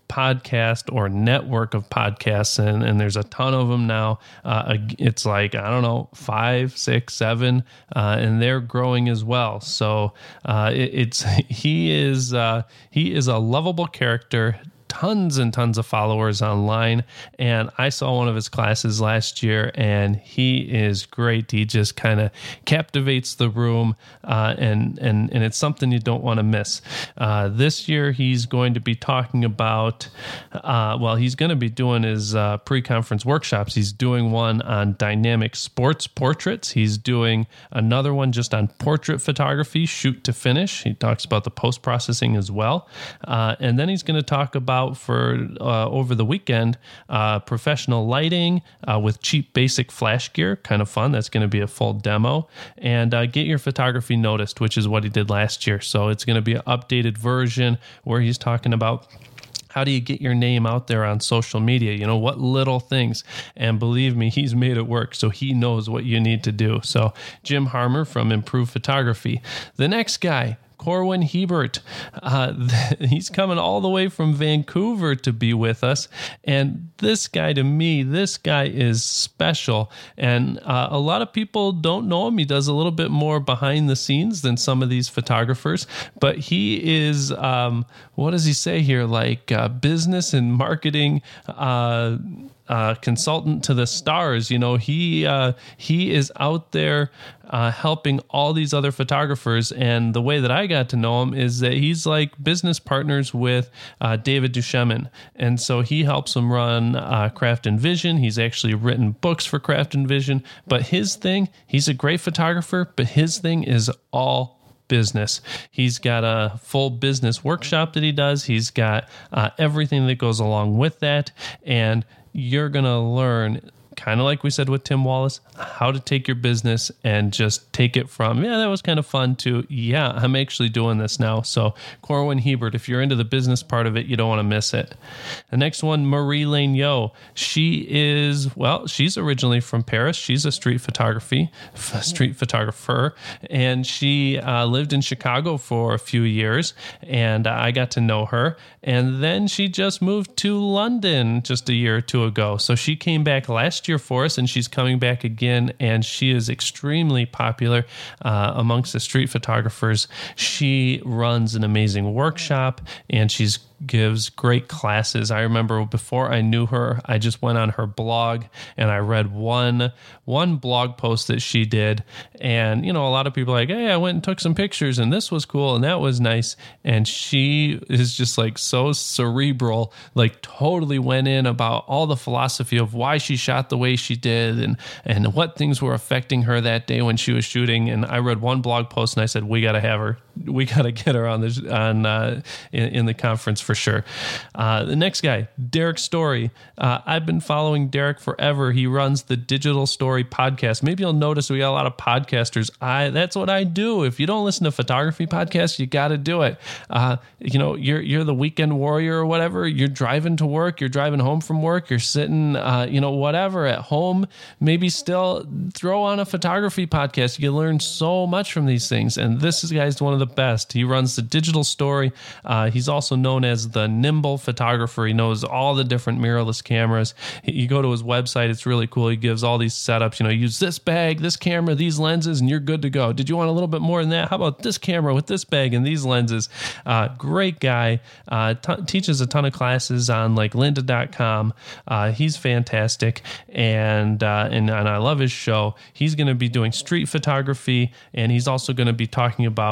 podcast or network of podcasts, and, and there's a ton of them now. Uh, it's like, I don't know, five, six, seven, uh, and they're growing as well. So uh, it, it's he is uh, he is a lovable character. Tons and tons of followers online, and I saw one of his classes last year, and he is great. He just kind of captivates the room, uh, and and and it's something you don't want to miss. Uh, this year, he's going to be talking about, uh, well, he's going to be doing his uh, pre-conference workshops. He's doing one on dynamic sports portraits. He's doing another one just on portrait photography, shoot to finish. He talks about the post-processing as well, uh, and then he's going to talk about for uh, over the weekend, uh, professional lighting uh, with cheap basic flash gear, kind of fun. That's going to be a full demo, and uh, get your photography noticed, which is what he did last year. So it's going to be an updated version where he's talking about how do you get your name out there on social media? You know, what little things? And believe me, he's made it work, so he knows what you need to do. So Jim Harmer from Improved Photography. The next guy, Corwin Hebert, uh, he's coming all the way from Vancouver to be with us. And this guy, to me, this guy is special. And uh, a lot of people don't know him. He does a little bit more behind the scenes than some of these photographers. But he is, um, what does he say here? Like uh, business and marketing uh Uh, consultant to the stars. You know, he uh, he is out there uh, helping all these other photographers. And the way that I got to know him is that he's like business partners with uh, David Duchemin. And so he helps him run uh, Craft and Vision. He's actually written books for Craft and Vision. But his thing, he's a great photographer, but his thing is all business. He's got a full business workshop that he does. He's got uh, everything that goes along with that. And you're going to learn, kind of like we said with Tim Wallace, how to take your business and just take it from, yeah, that was kind of fun, to, yeah, I'm actually doing this now. So Corwin Hebert, if you're into the business part of it, you don't want to miss it. The next one, Marie Lagneau. She is, well, she's originally from Paris. She's a street photography, street photographer, and she uh, lived in Chicago for a few years, and I got to know her. And then she just moved to London just a year or two ago. So she came back last year for us, and she's coming back again, and she is extremely popular uh, amongst the street photographers. She runs an amazing workshop, and she's gives great classes. I remember before I knew her, I just went on her blog and I read one one blog post that she did. And, you know, a lot of people are like, hey, I went and took some pictures and this was cool and that was nice. And she is just like so cerebral, like totally went in about all the philosophy of why she shot the way she did and, and what things were affecting her that day when she was shooting. And I read one blog post and I said, we got to have her. We got to get her on this on uh, in, in the conference for sure. Uh, the next guy, Derek Story. Uh, I've been following Derek forever. He runs the Digital Story podcast. Maybe you'll notice we got a lot of podcasters. I that's what I do. If you don't listen to photography podcasts, you got to do it. Uh, you know, you're you're the weekend warrior or whatever. You're driving to work. You're driving home from work. You're sitting, uh, you know, whatever at home. Maybe still throw on a photography podcast. You learn so much from these things. And this is guy's one of the best. He runs the Digital Story. Uh, he's also known as the Nimble Photographer. He knows all the different mirrorless cameras. He, you go to his website, it's really cool. He gives all these setups. You know, use this bag, this camera, these lenses, and you're good to go. Did you want a little bit more than that? How about this camera with this bag and these lenses? Uh, great guy. Uh, t- teaches a ton of classes on like lynda dot com. Uh, he's fantastic, and, uh, and and I love his show. He's going to be doing street photography, and he's also going to be talking about print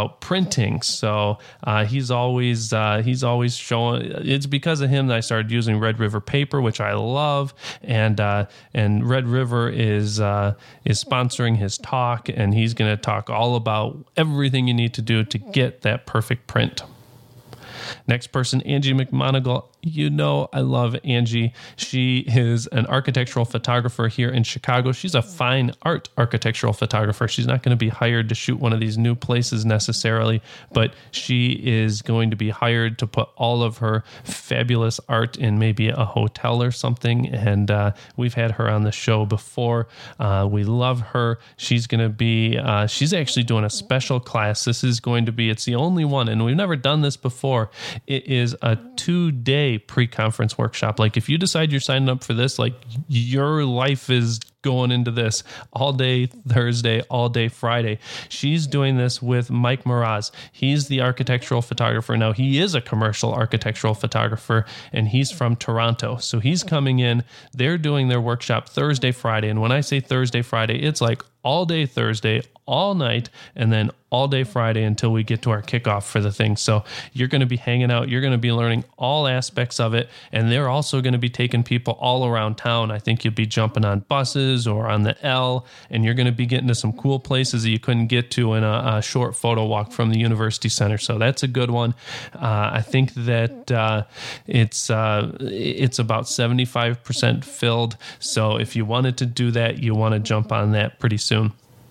printing. So uh, he's always uh, he's always showing. It's because of him that I started using Red River paper, which I love, and uh, and Red River is uh, is sponsoring his talk, and he's going to talk all about everything you need to do to get that perfect print. Next person, Angie McMonigal. You know I love Angie. She is an architectural photographer here in Chicago. She's a fine art architectural photographer. She's not going to be hired to shoot one of these new places necessarily, but she is going to be hired to put all of her fabulous art in maybe a hotel or something. And uh, we've had her on the show before. Uh, we love her. She's going to be, uh, she's actually doing a special class. This is going to be, it's the only one, and we've never done this before. It is a two-day pre-conference workshop. Like if you decide you're signing up for this, like your life is going into this all day Thursday, all day Friday. She's doing this with Mike Mraz. He's the architectural photographer. Now, he is a commercial architectural photographer, and he's from Toronto. So he's coming in. They're doing their workshop Thursday, Friday. And when I say Thursday, Friday, it's like all day Thursday, all night, and then all day Friday until we get to our kickoff for the thing. So you're going to be hanging out. You're going to be learning all aspects of it. And they're also going to be taking people all around town. I think you'll be jumping on buses or on the L, and you're going to be getting to some cool places that you couldn't get to in a, a short photo walk from the University Center. So that's a good one. Uh, I think that uh, it's uh, it's about seventy-five percent filled. So if you wanted to do that, you want to jump on that pretty soon.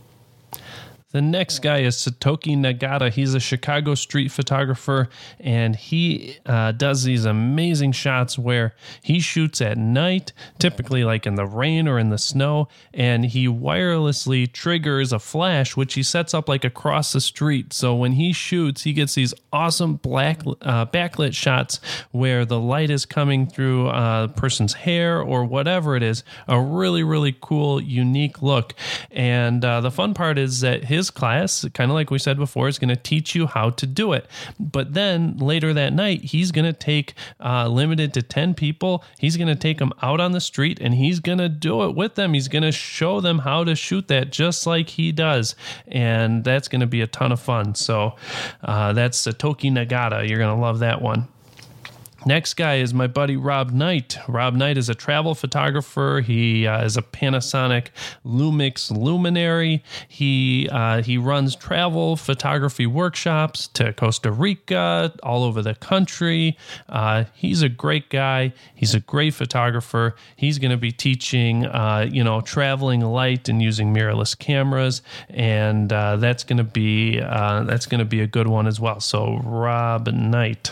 The next guy is Satoki Nagata. He's a Chicago street photographer, and he uh, does these amazing shots where he shoots at night, typically like in the rain or in the snow, and he wirelessly triggers a flash, which he sets up like across the street. So when he shoots, he gets these awesome black uh, backlit shots where the light is coming through a person's hair or whatever it is. A really, really cool, unique look. And uh, the fun part is that his class, kind of like we said before, is going to teach you how to do it. But then later that night, he's going to take uh, limited to ten people. He's going to take them out on the street, and he's going to do it with them. He's going to show them how to shoot that just like he does. And that's going to be a ton of fun. So uh, that's Satoki Nagata. You're going to love that one. Next guy is my buddy Rob Knight. Rob Knight is a travel photographer. He uh, is a Panasonic Lumix luminary. He uh, he runs travel photography workshops to Costa Rica, all over the country. Uh, he's a great guy. He's a great photographer. He's going to be teaching, uh, you know, traveling light and using mirrorless cameras, and uh, that's going to be uh, that's going to be a good one as well. So Rob Knight.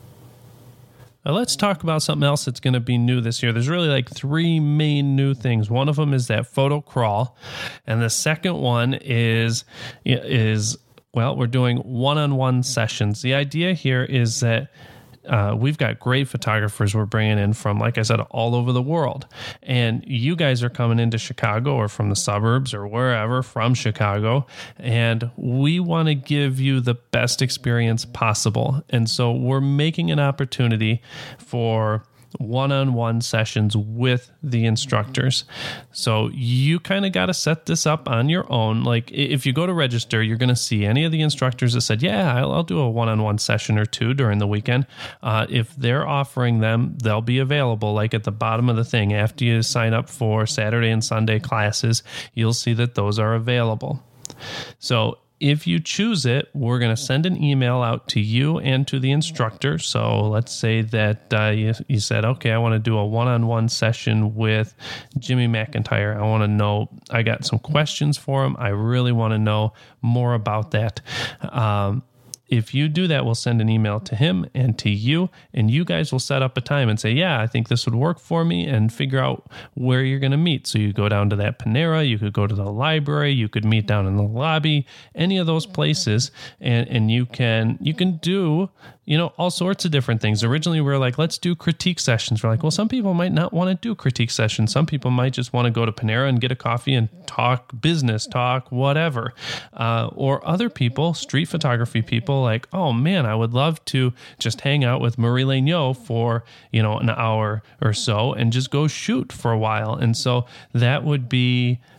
Now let's talk about something else that's going to be new this year. There's really like three main new things. One of them is that photo crawl, and the second one is is well, we're doing one-on-one sessions. The idea here is that Uh, we've got great photographers we're bringing in from, like I said, all over the world. And you guys are coming into Chicago or from the suburbs or wherever from Chicago. And we want to give you the best experience possible. And so we're making an opportunity for one-on-one sessions with the instructors. So you kind of got to set this up on your own. Like if you go to register, you're going to see any of the instructors that said, yeah, I'll, I'll do a one-on-one session or two during the weekend. Uh, if they're offering them, they'll be available. Like at the bottom of the thing, after you sign up for Saturday and Sunday classes, you'll see that those are available. So if you choose it, we're going to send an email out to you and to the instructor. So let's say that uh, you, you said, okay, I want to do a one-on-one session with Jimmy McIntyre. I want to know, I got some questions for him. I really want to know more about that. Um, If you do that, we'll send an email to him and to you, and you guys will set up a time and say, yeah, I think this would work for me, and figure out where you're going to meet. So you go down to that Panera, you could go to the library, you could meet down in the lobby, any of those places, and, and you can you can do, you know, all sorts of different things. Originally, we were like, let's do critique sessions. We're like, well, some people might not want to do critique sessions. Some people might just want to go to Panera and get a coffee and talk business, talk whatever. Uh, or other people, street photography people, like, oh man, I would love to just hang out with Marie Legnaud for, you know, an hour or so and just go shoot for a while. And so that would be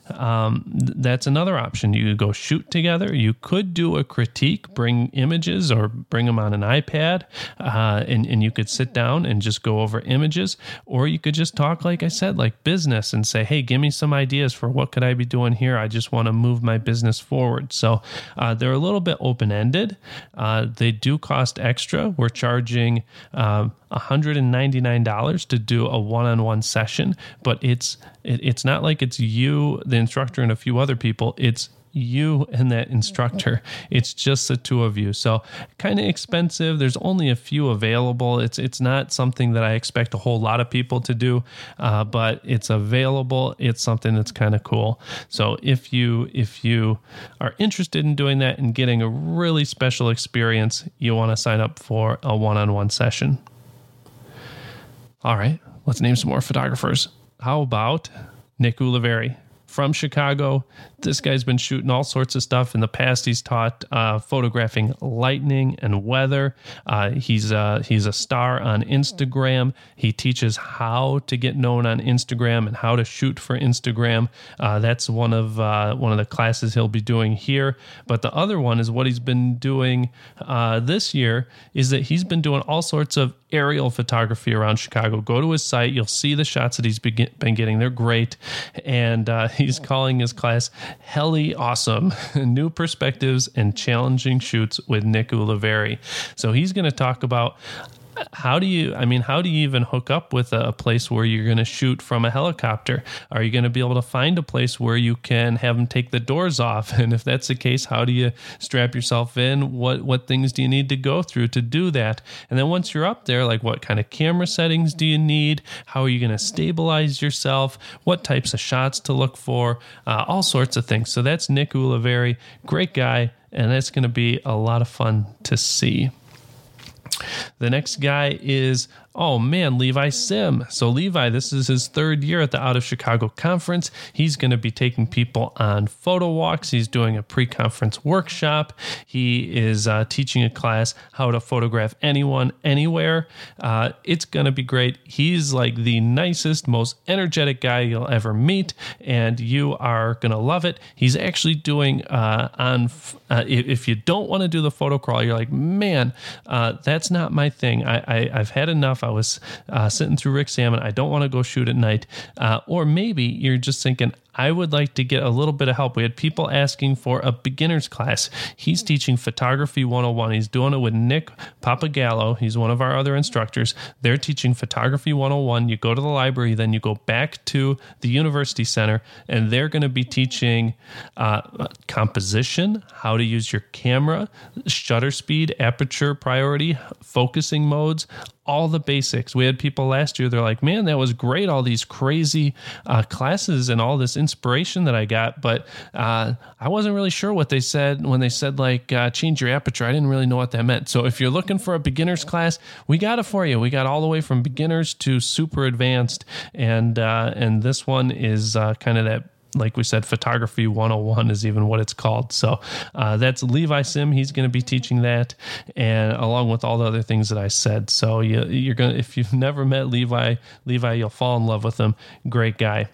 um, th- that's another option. You could go shoot together. You could do a critique, bring images or bring them on an iPad, uh, and, and you could sit down and just go over images, or you could just talk, like I said, like business and say, hey, give me some ideas for what could I be doing here? I just want to move my business forward. So uh, they're a little bit open-ended. Uh, they do cost extra. We're charging um, one hundred ninety-nine dollars to do a one-on-one session, but it's it, it's not like it's you, the instructor, and a few other people. It's you and that instructor. It's just the two of you. So kind of expensive. There's only a few available. It's it's not something that I expect a whole lot of people to do, uh, but it's available. It's something that's kind of cool. So if you if you are interested in doing that and getting a really special experience, you want to sign up for a one-on-one session. All right, let's name some more photographers. How about Nick Ulivari from Chicago? This guy's been shooting all sorts of stuff. In the past, he's taught uh, photographing lightning and weather. Uh, he's, uh, he's a star on Instagram. He teaches how to get known on Instagram and how to shoot for Instagram. Uh, that's one of uh, one of the classes he'll be doing here. But the other one is what he's been doing uh, this year is that he's been doing all sorts of aerial photography around Chicago. Go to his site. You'll see the shots that he's been getting. They're great. And uh, he's calling his class Heli Awesome, New Perspectives and Challenging Shoots with Nick Ulivari. So he's going to talk about how do you, I mean, how do you even hook up with a place where you're going to shoot from a helicopter? Are you going to be able to find a place where you can have them take the doors off? And if that's the case, how do you strap yourself in? What what things do you need to go through to do that? And then once you're up there, like what kind of camera settings do you need? How are you going to stabilize yourself? What types of shots to look for? Uh, all sorts of things. So that's Nick Ulivari, great guy, and that's going to be a lot of fun to see. The next guy is, oh man, Levi Sim. So Levi, this is his third year at the Out of Chicago Conference. He's going to be taking people on photo walks. He's doing a pre-conference workshop. He is uh, teaching a class how to photograph anyone, anywhere. Uh, it's going to be great. He's like the nicest, most energetic guy you'll ever meet, and you are going to love it. He's actually doing uh, on, uh, if you don't want to do the photo crawl, you're like, man, uh, that's not my thing. I, I, I've had enough. I was uh, sitting through Rick Salmon. I don't want to go shoot at night. Uh, or maybe you're just thinking, I would like to get a little bit of help. We had people asking for a beginner's class. He's teaching Photography one oh one. He's doing it with Nick Papagallo. He's one of our other instructors. They're teaching Photography one oh one. You go to the library, then you go back to the University Center, and they're going to be teaching uh, composition, how to use your camera, shutter speed, aperture priority, focusing modes, all the basics. We had people last year, they're like, man, that was great, all these crazy uh, classes and all this inspiration that I got, but uh, I wasn't really sure what they said when they said, like, uh, change your aperture. I didn't really know what that meant. So if you're looking for a beginner's class, we got it for you. We got all the way from beginners to super advanced, and uh, and this one is uh, kind of that, like we said, Photography one oh one is even what it's called. So uh, that's Levi Sim. He's going to be teaching that, and along with all the other things that I said. So you, you're going to, if you've never met Levi, Levi, you'll fall in love with him. Great guy.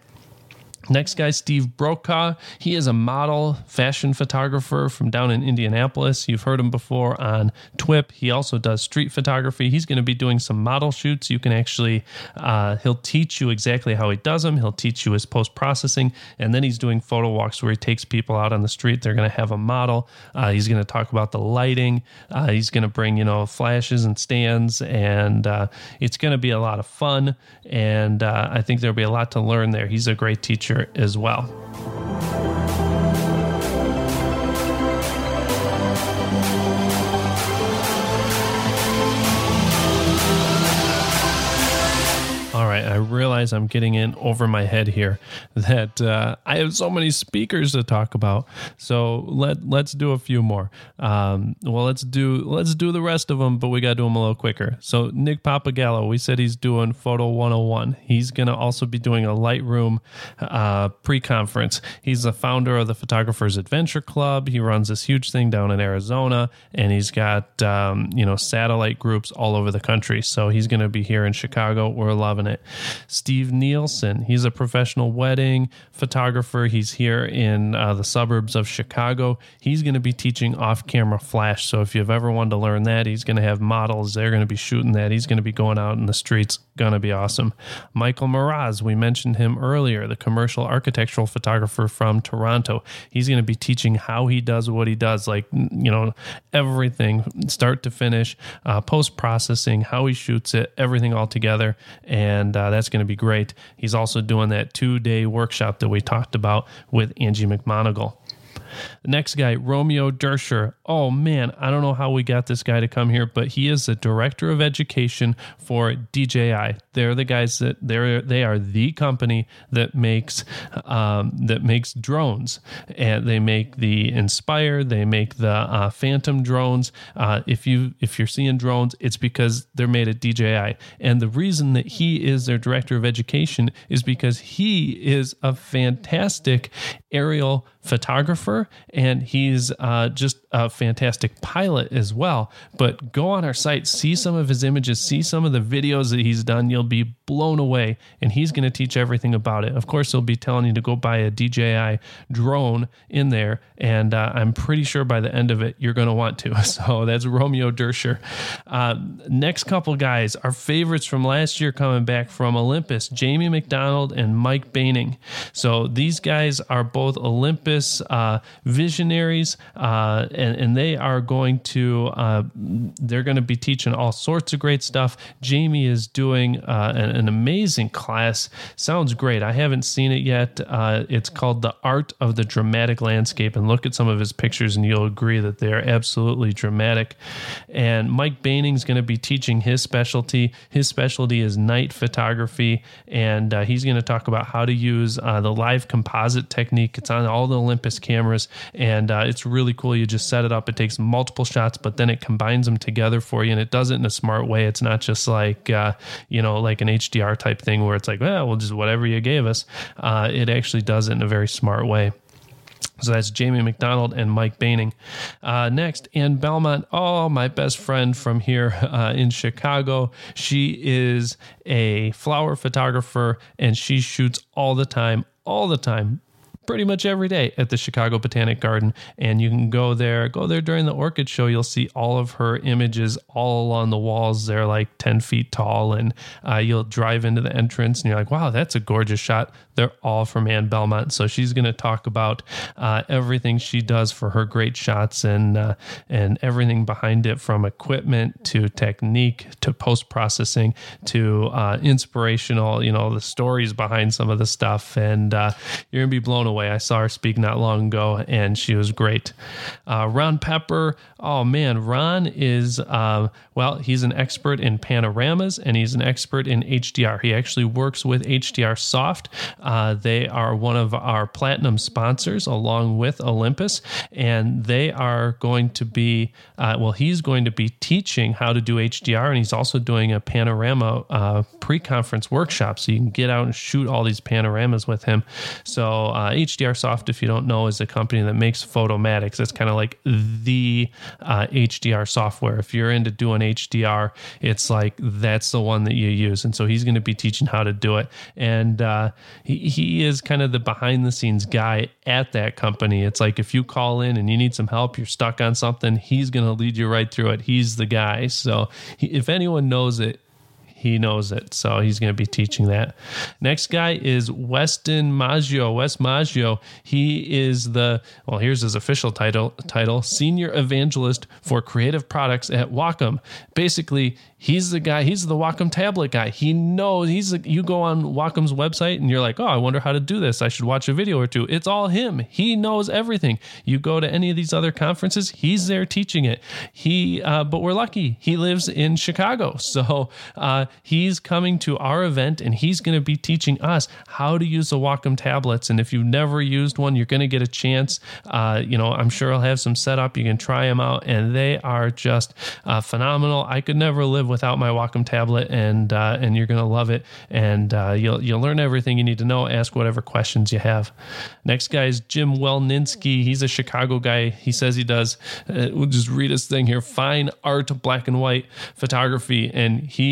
Next guy, Steve Brokaw. He is a model fashion photographer from down in Indianapolis. You've heard him before on T W I P. He also does street photography. He's going to be doing some model shoots. You can actually, uh, he'll teach you exactly how he does them. He'll teach you his post-processing, and then he's doing photo walks where he takes people out on the street. They're going to have a model. Uh, he's going to talk about the lighting. Uh, he's going to bring, you know, flashes and stands, and uh, it's going to be a lot of fun, and uh, I think there'll be a lot to learn there. He's a great teacher as well. All right, I realize I'm getting in over my head here that uh, I have so many speakers to talk about. So let let's do a few more. Um, well, let's do let's do the rest of them, but we got to do them a little quicker. So Nick Papagallo, we said he's doing Photo one oh one. He's going to also be doing a Lightroom uh, pre-conference. He's the founder of the Photographers Adventure Club. He runs this huge thing down in Arizona, and he's got um, you know satellite groups all over the country. So he's going to be here in Chicago. We're loving it. Steve Nielsen, he's a professional wedding photographer. He's here in uh, the suburbs of Chicago. He's going to be teaching off-camera flash. So if you've ever wanted to learn that, he's going to have models. They're going to be shooting that. He's going to be going out in the streets. Going to be awesome. Michael Mraz, we mentioned him earlier, the commercial architectural photographer from Toronto. He's going to be teaching how he does what he does, like, you know, everything, start to finish, uh, post-processing, how he shoots it, everything all together. And uh, that's going to be great. He's also doing that two-day workshop that we talked about with Angie McMonigal. The next guy, Romeo Dersher. Oh man, I don't know how we got this guy to come here, but he is the director of education for D J I. They're the guys that they're they are the company that makes um, that makes drones, and they make the Inspire. They make the uh, Phantom drones. Uh, if you if you're seeing drones, it's because they're made at D J I. And the reason that he is their director of education is because he is a fantastic aerial photographer, and he's uh, just a fantastic pilot as well. But go on our site, see some of his images, see some of the videos that he's done. You'll be blown away, and he's going to teach everything about it. Of course, he'll be telling you to go buy a D J I drone in there, and uh, I'm pretty sure by the end of it, you're going to want to. So that's Romeo Dersher. Uh, next couple guys, our favorites from last year coming back from Olympus, Jamie McDonald and Mike Baining. So these guys are both Olympus uh, visionaries, uh, and, and they are going to, uh, they're going to be teaching all sorts of great stuff. Jamie is doing uh, an, an amazing class. Sounds great. I haven't seen it yet. Uh, it's called The Art of the Dramatic Landscape, and look at some of his pictures and you'll agree that they're absolutely dramatic. And Mike Baining is going to be teaching his specialty. His specialty is night photography, and uh, he's going to talk about how to use uh, the live composite technique. It's on all the Olympus cameras, and uh, it's really cool. You just set it up. It takes multiple shots, but then it combines them together for you, and it does it in a smart way. It's not just like, uh, you know, like an H D R type thing where it's like, well, we'll just whatever you gave us. Uh, it actually does it in a very smart way. So that's Jamie McDonald and Mike Baining. Uh, next, Ann Belmont. Oh, my best friend from here uh, in Chicago. She is a flower photographer, and she shoots all the time, all the time. Pretty much every day at the Chicago Botanic Garden, and you can go there go there during the orchid show. You'll see all of her images all along the walls. They're like ten feet tall, and uh, you'll drive into the entrance and you're like, wow, that's a gorgeous shot. They're all from Ann Belmont. So she's going to talk about uh, everything she does for her great shots, and uh, and everything behind it, from equipment to technique to post-processing to uh, inspirational, you know, the stories behind some of the stuff. And uh, you're going to be blown away. I saw her speak not long ago, and she was great. Uh, Ron Pepper. Oh, man. Ron is, uh, well, he's an expert in panoramas, and he's an expert in H D R. He actually works with H D R Soft. Uh, they are one of our platinum sponsors along with Olympus, and they are going to be, uh, well, he's going to be teaching how to do H D R, and he's also doing a panorama uh, pre-conference workshop, so you can get out and shoot all these panoramas with him. So uh, H D R Soft, if you don't know, is a company that makes Photomatics. It's kind of like the uh, H D R software. If you're into doing H D R, it's like that's the one that you use. And so he's going to be teaching how to do it. And uh, he, he is kind of the behind the scenes guy at that company. It's like if you call in and you need some help, you're stuck on something, he's going to lead you right through it. He's the guy. So he, if anyone knows it, he knows it. So he's going to be teaching that. Next guy is Weston Maggio. Wes Maggio. He is the, well, here's his official title, title, Senior Evangelist for Creative Products at Wacom. Basically, he's the guy, he's the Wacom tablet guy. He knows, he's the, you go on Wacom's website and you're like, oh, I wonder how to do this. I should watch a video or two. It's all him. He knows everything. You go to any of these other conferences, he's there teaching it. He, uh, but we're lucky. He lives in Chicago. So, uh, he's coming to our event, and he's going to be teaching us how to use the Wacom tablets. And if you've never used one, you're going to get a chance. Uh, you know, I'm sure I'll have some set up. You can try them out, and they are just uh, phenomenal. I could never live without my Wacom tablet, and uh, and you're going to love it. And uh, you'll you'll learn everything you need to know. Ask whatever questions you have. Next guy is Jim Welninski. He's a Chicago guy. He says he does. Uh, we'll just read his thing here: fine art, black and white photography, and he.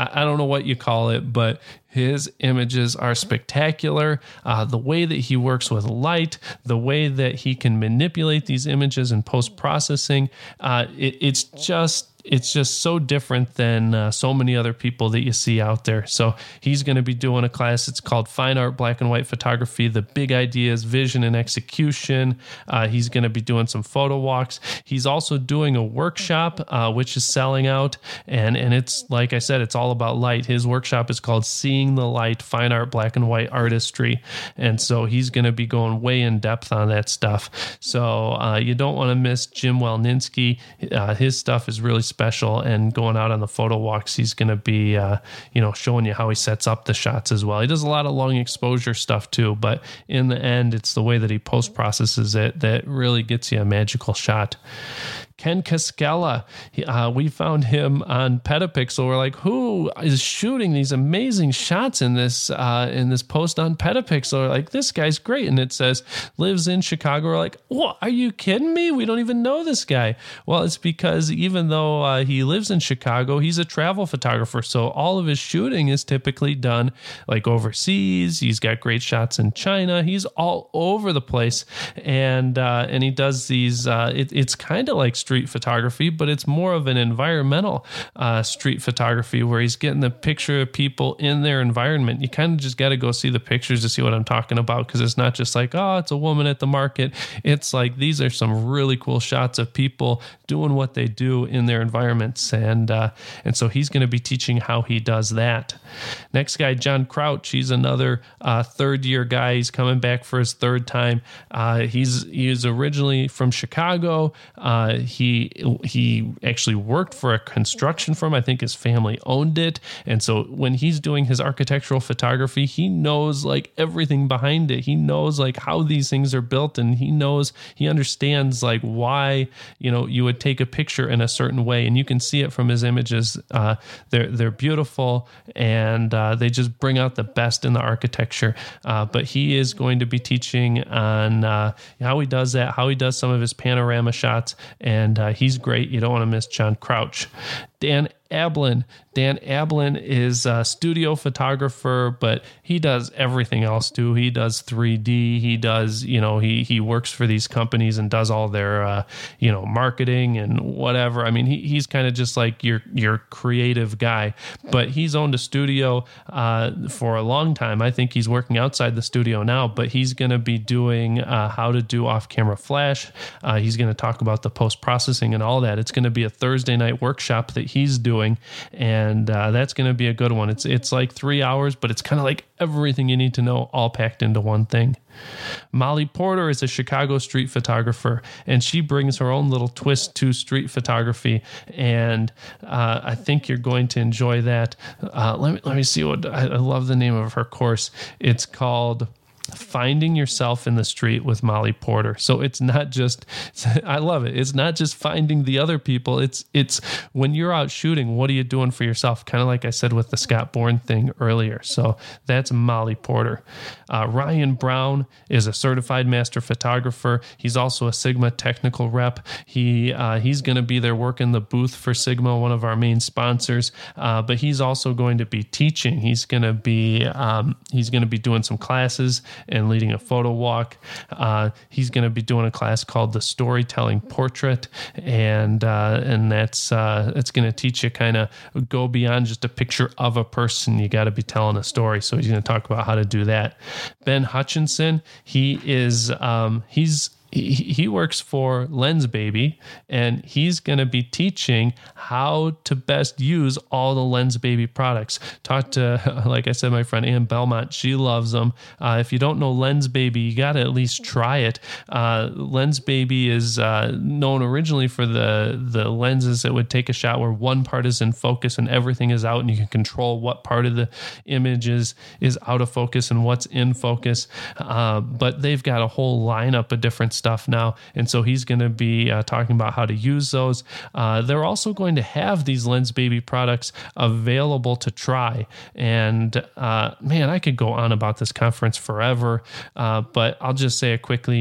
I, I don't know what you call it, but his images are spectacular. Uh, the way that he works with light, the way that he can manipulate these images in post-processing, uh, it, it's just it's just so different than uh, so many other people that you see out there. So he's going to be doing a class. It's called Fine Art Black and White Photography. The big idea is vision and execution. Uh, he's going to be doing some photo walks. He's also doing a workshop, uh, which is selling out. And, and it's, like I said, it's all about light. His workshop is called Seeing the Light, Fine Art Black and White Artistry. And so he's going to be going way in depth on that stuff. So uh, you don't want to miss Jim Welninski. Uh, his stuff is really special, and going out on the photo walks, he's going to be, uh, you know, showing you how he sets up the shots as well. He does a lot of long exposure stuff too, but in the end, it's the way that he post processes it that really gets you a magical shot. Ken Cascella, uh, we found him on Petapixel. We're like, who is shooting these amazing shots in this uh, in this post on Petapixel? We're like, this guy's great. And it says, lives in Chicago. We're like, what? Are you kidding me? We don't even know this guy. Well, it's because even though uh, he lives in Chicago, he's a travel photographer. So all of his shooting is typically done like overseas. He's got great shots in China. He's all over the place. And, uh, and he does these, uh, it, it's kind of like street photography, but it's more of an environmental uh, street photography where he's getting the picture of people in their environment. You kind of just got to go see the pictures to see what I'm talking about, because it's not just like, oh, it's a woman at the market. It's like, these are some really cool shots of people doing what they do in their environments. And, uh, and so he's going to be teaching how he does that. Next guy, John Crouch. He's another uh, third year guy. He's coming back for his third time. Uh, he's, he's originally from Chicago. Uh, He he actually worked for a construction firm. I think his family owned it. And so when he's doing his architectural photography, he knows like everything behind it. He knows like how these things are built, and he knows, he understands like why, you know, you would take a picture in a certain way. And you can see it from his images. Uh, they're, they're beautiful, and uh, they just bring out the best in the architecture. Uh, but he is going to be teaching on uh, how he does that, how he does some of his panorama shots. And And uh, he's great. You don't want to miss John Crouch. Dan Ablin. Dan Ablin is a studio photographer, but he does everything else too. He does three D. He does, you know, he he works for these companies and does all their, uh, you know, marketing and whatever. I mean, he, he's kind of just like your your creative guy, but he's owned a studio uh, for a long time. I think he's working outside the studio now, but he's going to be doing uh, how to do off-camera flash. Uh, he's going to talk about the post-processing and all that. It's going to be a Thursday night workshop that he's doing, and uh, that's going to be a good one. It's it's like three hours, but it's kind of like everything you need to know all packed into one thing. Molly Porter is a Chicago street photographer, and she brings her own little twist to street photography, and uh, I think you're going to enjoy that. Uh, let me let me see what I, I love the name of her course. It's called Finding Yourself in the Street with Molly Porter. So it's not just, I love it. It's not just finding the other people. It's, it's when you're out shooting, what are you doing for yourself? Kind of like I said with the Scott Bourne thing earlier. So that's Molly Porter. Uh, Ryan Brown is a certified master photographer. He's also a Sigma technical rep. He, uh, he's going to be there working the booth for Sigma, one of our main sponsors. Uh, but he's also going to be teaching. He's going to be, um, he's going to be doing some classes and leading a photo walk. Uh, he's going to be doing a class called the Storytelling Portrait, and uh, and that's uh, it's going to teach you kind of go beyond just a picture of a person. You got to be telling a story. So he's going to talk about how to do that. Ben Hutchinson, he is um, he's. He, he works for Lensbaby, and he's going to be teaching how to best use all the Lensbaby products. Talked to, like I said, my friend Ann Belmont. She loves them. Uh, if you don't know Lensbaby, you got to at least try it. Uh, Lensbaby is uh, known originally for the, the lenses that would take a shot where one part is in focus and everything is out, and you can control what part of the image is, is out of focus and what's in focus. Uh, but they've got a whole lineup of different stuff now, and so he's going to be uh, talking about how to use those. Uh, they're also going to have these Lensbaby products available to try, and uh, man, I could go on about this conference forever, uh, but I'll just say it quickly. You know,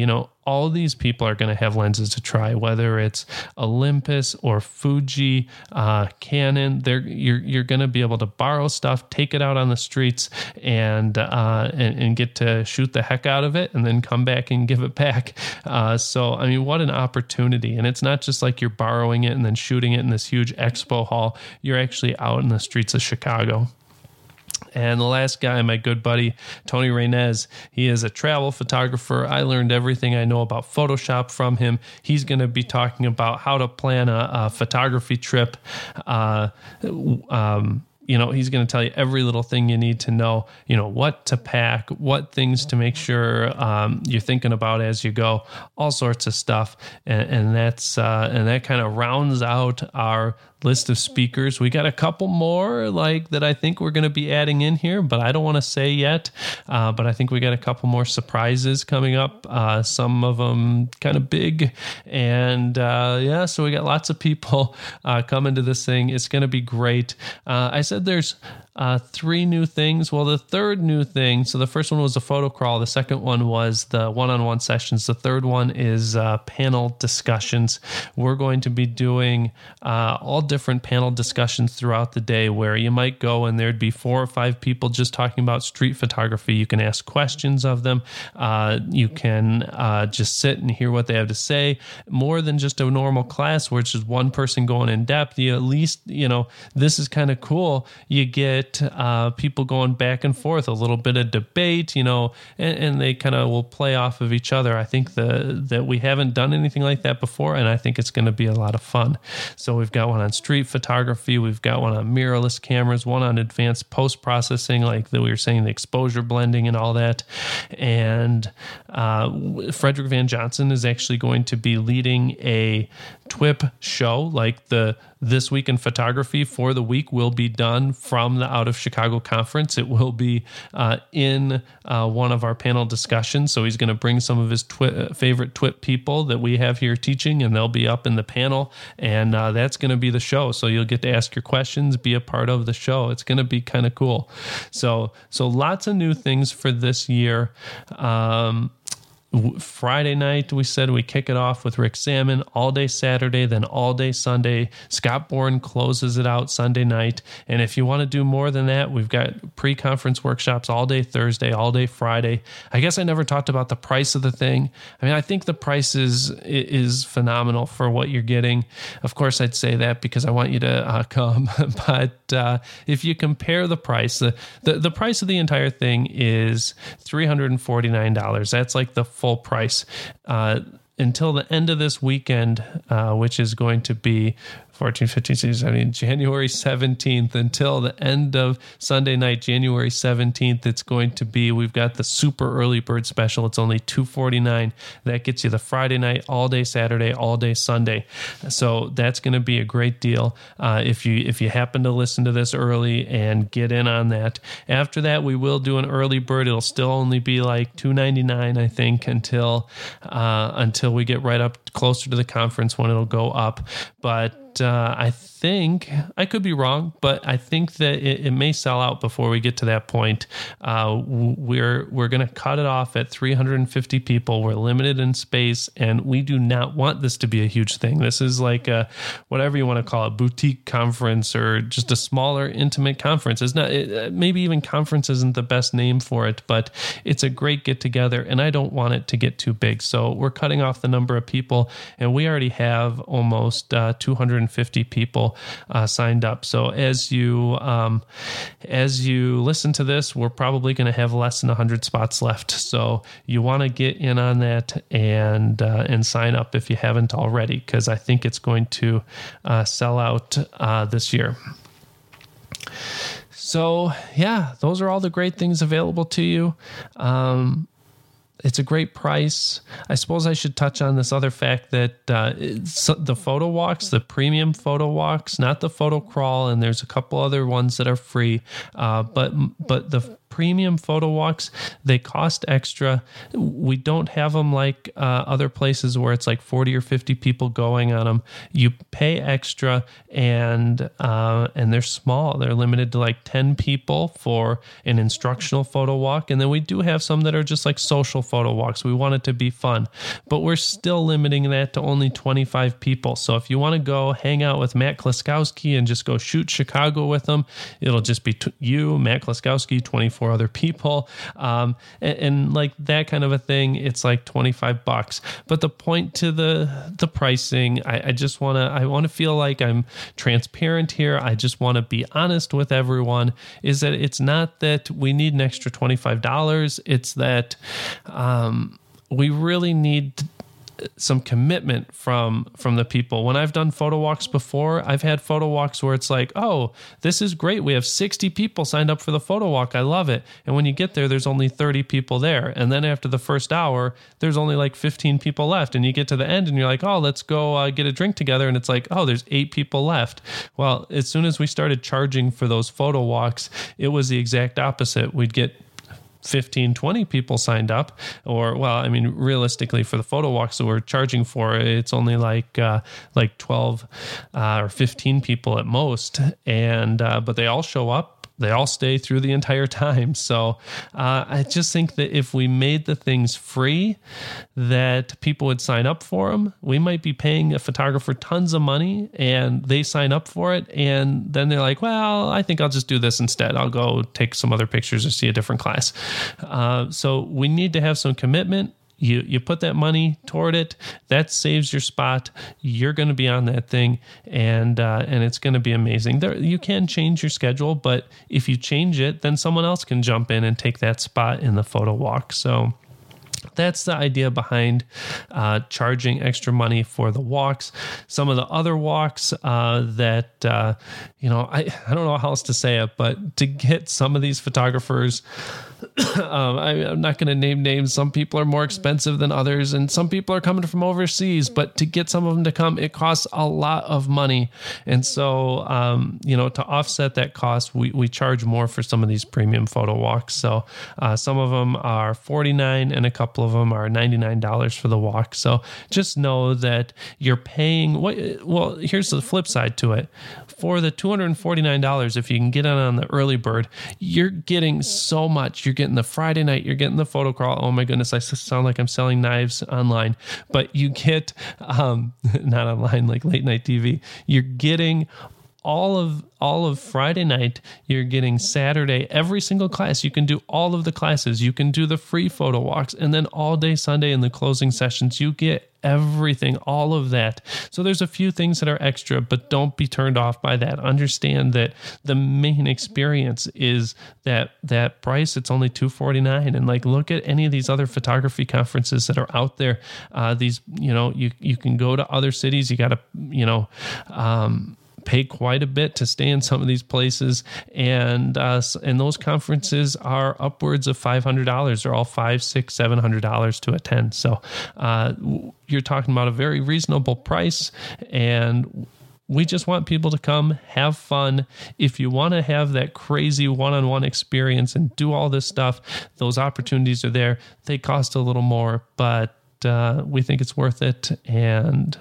all these people are going to have lenses to try, whether it's Olympus or Fuji, uh, Canon. They're, you're you're going to be able to borrow stuff, take it out on the streets, and, uh, and and get to shoot the heck out of it, and then come back and give it back. Uh, so, I mean, what an opportunity. And it's not just like you're borrowing it and then shooting it in this huge expo hall. You're actually out in the streets of Chicago. And the last guy, my good buddy, Tony Reynez, he is a travel photographer. I learned everything I know about Photoshop from him. He's going to be talking about how to plan a, a photography trip. Uh, um, You know, he's going to tell you every little thing you need to know, you know, what to pack, what things to make sure um, you're thinking about as you go, all sorts of stuff. And, and that's uh, and that kind of rounds out our list of speakers. We got a couple more like that I think we're going to be adding in here, but I don't want to say yet. Uh, but I think we got a couple more surprises coming up. Uh, some of them kind of big. And uh, yeah, so we got lots of people uh, coming to this thing. It's going to be great. Uh, I said there's uh, three new things. Well, the third new thing, so the first one was a photo crawl. The second one was the one-on-one sessions. The third one is uh, panel discussions. We're going to be doing uh, all different panel discussions throughout the day where you might go and there'd be four or five people just talking about street photography. You can ask questions of them. Uh, you can uh, just sit and hear what they have to say. More than just a normal class where it's just one person going in depth. You at least, you know, this is kind of cool. You get uh, people going back and forth, a little bit of debate, you know, and, and they kind of will play off of each other. I think the that we haven't done anything like that before, and I think it's going to be a lot of fun. So we've got one on street photography, we've got one on mirrorless cameras, one on advanced post-processing, like the, we were saying, the exposure blending and all that. And uh, Frederick Van Johnson is actually going to be leading a T W I P show, like the This Week in Photography for the week will be done from the Out of Chicago conference. It will be uh, in uh, one of our panel discussions. So he's going to bring some of his twi- favorite T W I P people that we have here teaching, and they'll be up in the panel. And uh, that's going to be the show. So you'll get to ask your questions, be a part of the show. It's going to be kind of cool. So, so lots of new things for this year. Um, Friday night, we said we kick it off with Rick Salmon, all day Saturday, then all day Sunday. Scott Bourne closes it out Sunday night. And if you want to do more than that, we've got pre-conference workshops all day Thursday, all day Friday. I guess I never talked about the price of the thing. I mean, I think the price is, is phenomenal for what you're getting. Of course, I'd say that because I want you to uh, come. But uh, if you compare the price, the, the, the price of the entire thing is three hundred forty-nine dollars. That's like the full price uh, until the end of this weekend, uh, which is going to be fourteen, fifteen, sixteen, seventeen, January seventeenth until the end of Sunday night, January seventeenth. It's going to be, we've got the super early bird special. It's only two hundred forty-nine dollars. That gets you the Friday night, all day Saturday, all day Sunday. So that's going to be a great deal. Uh, if you, if you happen to listen to this early and get in on that. After that, we will do an early bird. It'll still only be like two hundred ninety-nine dollars, I think, until, uh, until we get right up closer to the conference when it'll go up. But Uh, I think, I could be wrong, but I think that it, it may sell out before we get to that point. Uh, we're we're going to cut it off at three hundred fifty people. We're limited in space, and we do not want this to be a huge thing. This is like a, whatever you want to call it, boutique conference or just a smaller, intimate conference. It's not, it, maybe even conference isn't the best name for it, but it's a great get-together, and I don't want it to get too big. So we're cutting off the number of people, and we already have almost uh, two hundred fifty people uh, signed up. So as you um, as you listen to this, we're probably going to have less than one hundred spots left. So you want to get in on that and uh, and sign up if you haven't already, because I think it's going to uh, sell out uh, this year. So yeah, those are all the great things available to you. Um, It's a great price. I suppose I should touch on this other fact that uh, it's the photo walks, the premium photo walks, not the photo crawl, and there's a couple other ones that are free. Uh, but but the premium photo walks, they cost extra. We don't have them like uh, other places where it's like forty or fifty people going on them. You pay extra, and uh, and they're small. They're limited to like ten people for an instructional photo walk. And then we do have some that are just like social photo walks. We want it to be fun, but we're still limiting that to only twenty-five people. So if you want to go hang out with Matt Klaskowski and just go shoot Chicago with them, it'll just be t- you, Matt Klaskowski, twenty-four other people. Um, and, and like that kind of a thing, it's like twenty-five bucks. But the point to the, the pricing, I, I just want to, I want to feel like I'm transparent here. I just want to be honest with everyone, is that it's not that we need an extra twenty-five dollars. It's that, um, we really need some commitment from from the people. When I've done photo walks before, I've had photo walks where it's like, oh, this is great. We have sixty people signed up for the photo walk. I love it. And when you get there, there's only thirty people there. And then after the first hour, there's only like fifteen people left. And you get to the end and you're like, oh, let's go uh, get a drink together. And it's like, oh, there's eight people left. Well, as soon as we started charging for those photo walks, it was the exact opposite. We'd get fifteen, twenty people signed up, or, well, I mean, realistically for the photo walks that we're charging for, it's only like, uh, like twelve uh, or fifteen people at most. And, uh, but they all show up. They all stay through the entire time. So uh, I just think that if we made the things free, that people would sign up for them. We might be paying a photographer tons of money and they sign up for it. And then they're like, well, I think I'll just do this instead. I'll go take some other pictures or see a different class. Uh, so we need to have some commitment. You you put that money toward it, that saves your spot. You're going to be on that thing, and uh, and it's going to be amazing. There, you can change your schedule, but if you change it, then someone else can jump in and take that spot in the photo walk. So that's the idea behind uh, charging extra money for the walks. Some of the other walks uh, that, uh, you know, I, I don't know how else to say it, but to get some of these photographers, um, I, I'm not going to name names. Some people are more expensive than others, and some people are coming from overseas, but to get some of them to come, it costs a lot of money. And so, um, you know, to offset that cost, we, we charge more for some of these premium photo walks. So uh, some of them are forty-nine dollars and a couple of them are ninety-nine dollars for the walk. So just know that you're paying what, well, here's the flip side to it. For the two hundred forty-nine dollars, if you can get it on the early bird, you're getting so much. You're getting the Friday night, you're getting the photo crawl. Oh my goodness, I sound like I'm selling knives online, but you get, um, not online, like late night T V. You're getting all of all of Friday night, you're getting Saturday, every single class. You can do all of the classes. You can do the free photo walks, and then all day Sunday in the closing sessions, you get everything, all of that. So there's a few things that are extra, but don't be turned off by that. Understand that the main experience is that that price. It's only two hundred forty-nine dollars. And like, look at any of these other photography conferences that are out there. Uh, these, you know, you, you can go to other cities. You got to, you know, um, pay quite a bit to stay in some of these places, and uh, and those conferences are upwards of five hundred dollars. They're all five, six, seven hundred dollars to attend. So uh, you're talking about a very reasonable price, and we just want people to come have fun. If you want to have that crazy one-on-one experience and do all this stuff, those opportunities are there. They cost a little more, but uh, we think it's worth it. And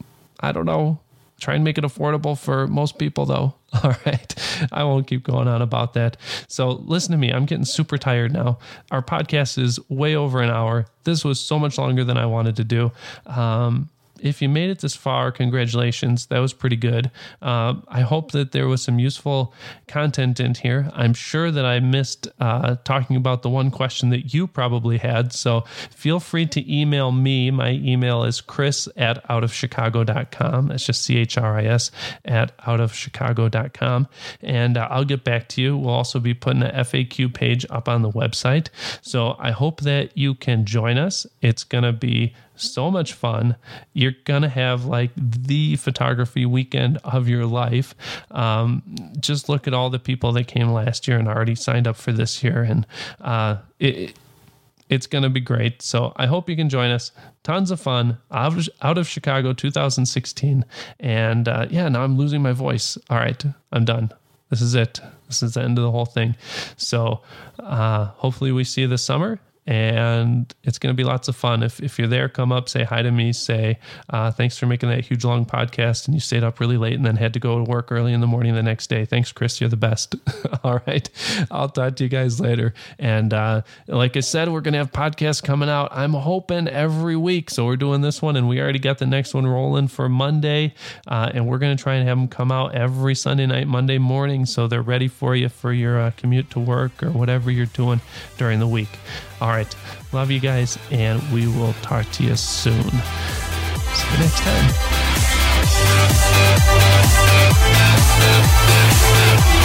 I don't know. Try and make it affordable for most people, though. All right. I won't keep going on about that. So listen to me. I'm getting super tired now. Our podcast is way over an hour. This was so much longer than I wanted to do. Um, If you made it this far, congratulations. That was pretty good. Uh, I hope that there was some useful content in here. I'm sure that I missed uh, talking about the one question that you probably had. So feel free to email me. My email is chris at out of chicago dot com. That's just C H R I S at out of chicago dot com. And uh, I'll get back to you. We'll also be putting an F A Q page up on the website. So I hope that you can join us. It's going to be so much fun. You're going to have like the photography weekend of your life. Um, just look at all the people that came last year and already signed up for this year. And uh, it, it's going to be great. So I hope you can join us. Tons of fun. Out of, out of Chicago two thousand sixteen. And uh, yeah, now I'm losing my voice. All right, I'm done. This is it. This is the end of the whole thing. So uh, hopefully we see you this summer. And it's going to be lots of fun. If if you're there, come up, say hi to me, say uh, thanks for making that huge long podcast, and you stayed up really late and then had to go to work early in the morning the next day. Thanks, Chris. You're the best. All right. I'll talk to you guys later. And uh, like I said, we're going to have podcasts coming out, I'm hoping, every week. So we're doing this one, and we already got the next one rolling for Monday. Uh, and we're going to try and have them come out every Sunday night, Monday morning, so they're ready for you for your uh, commute to work or whatever you're doing during the week. All right. Love you guys, and we will talk to you soon. See you next time.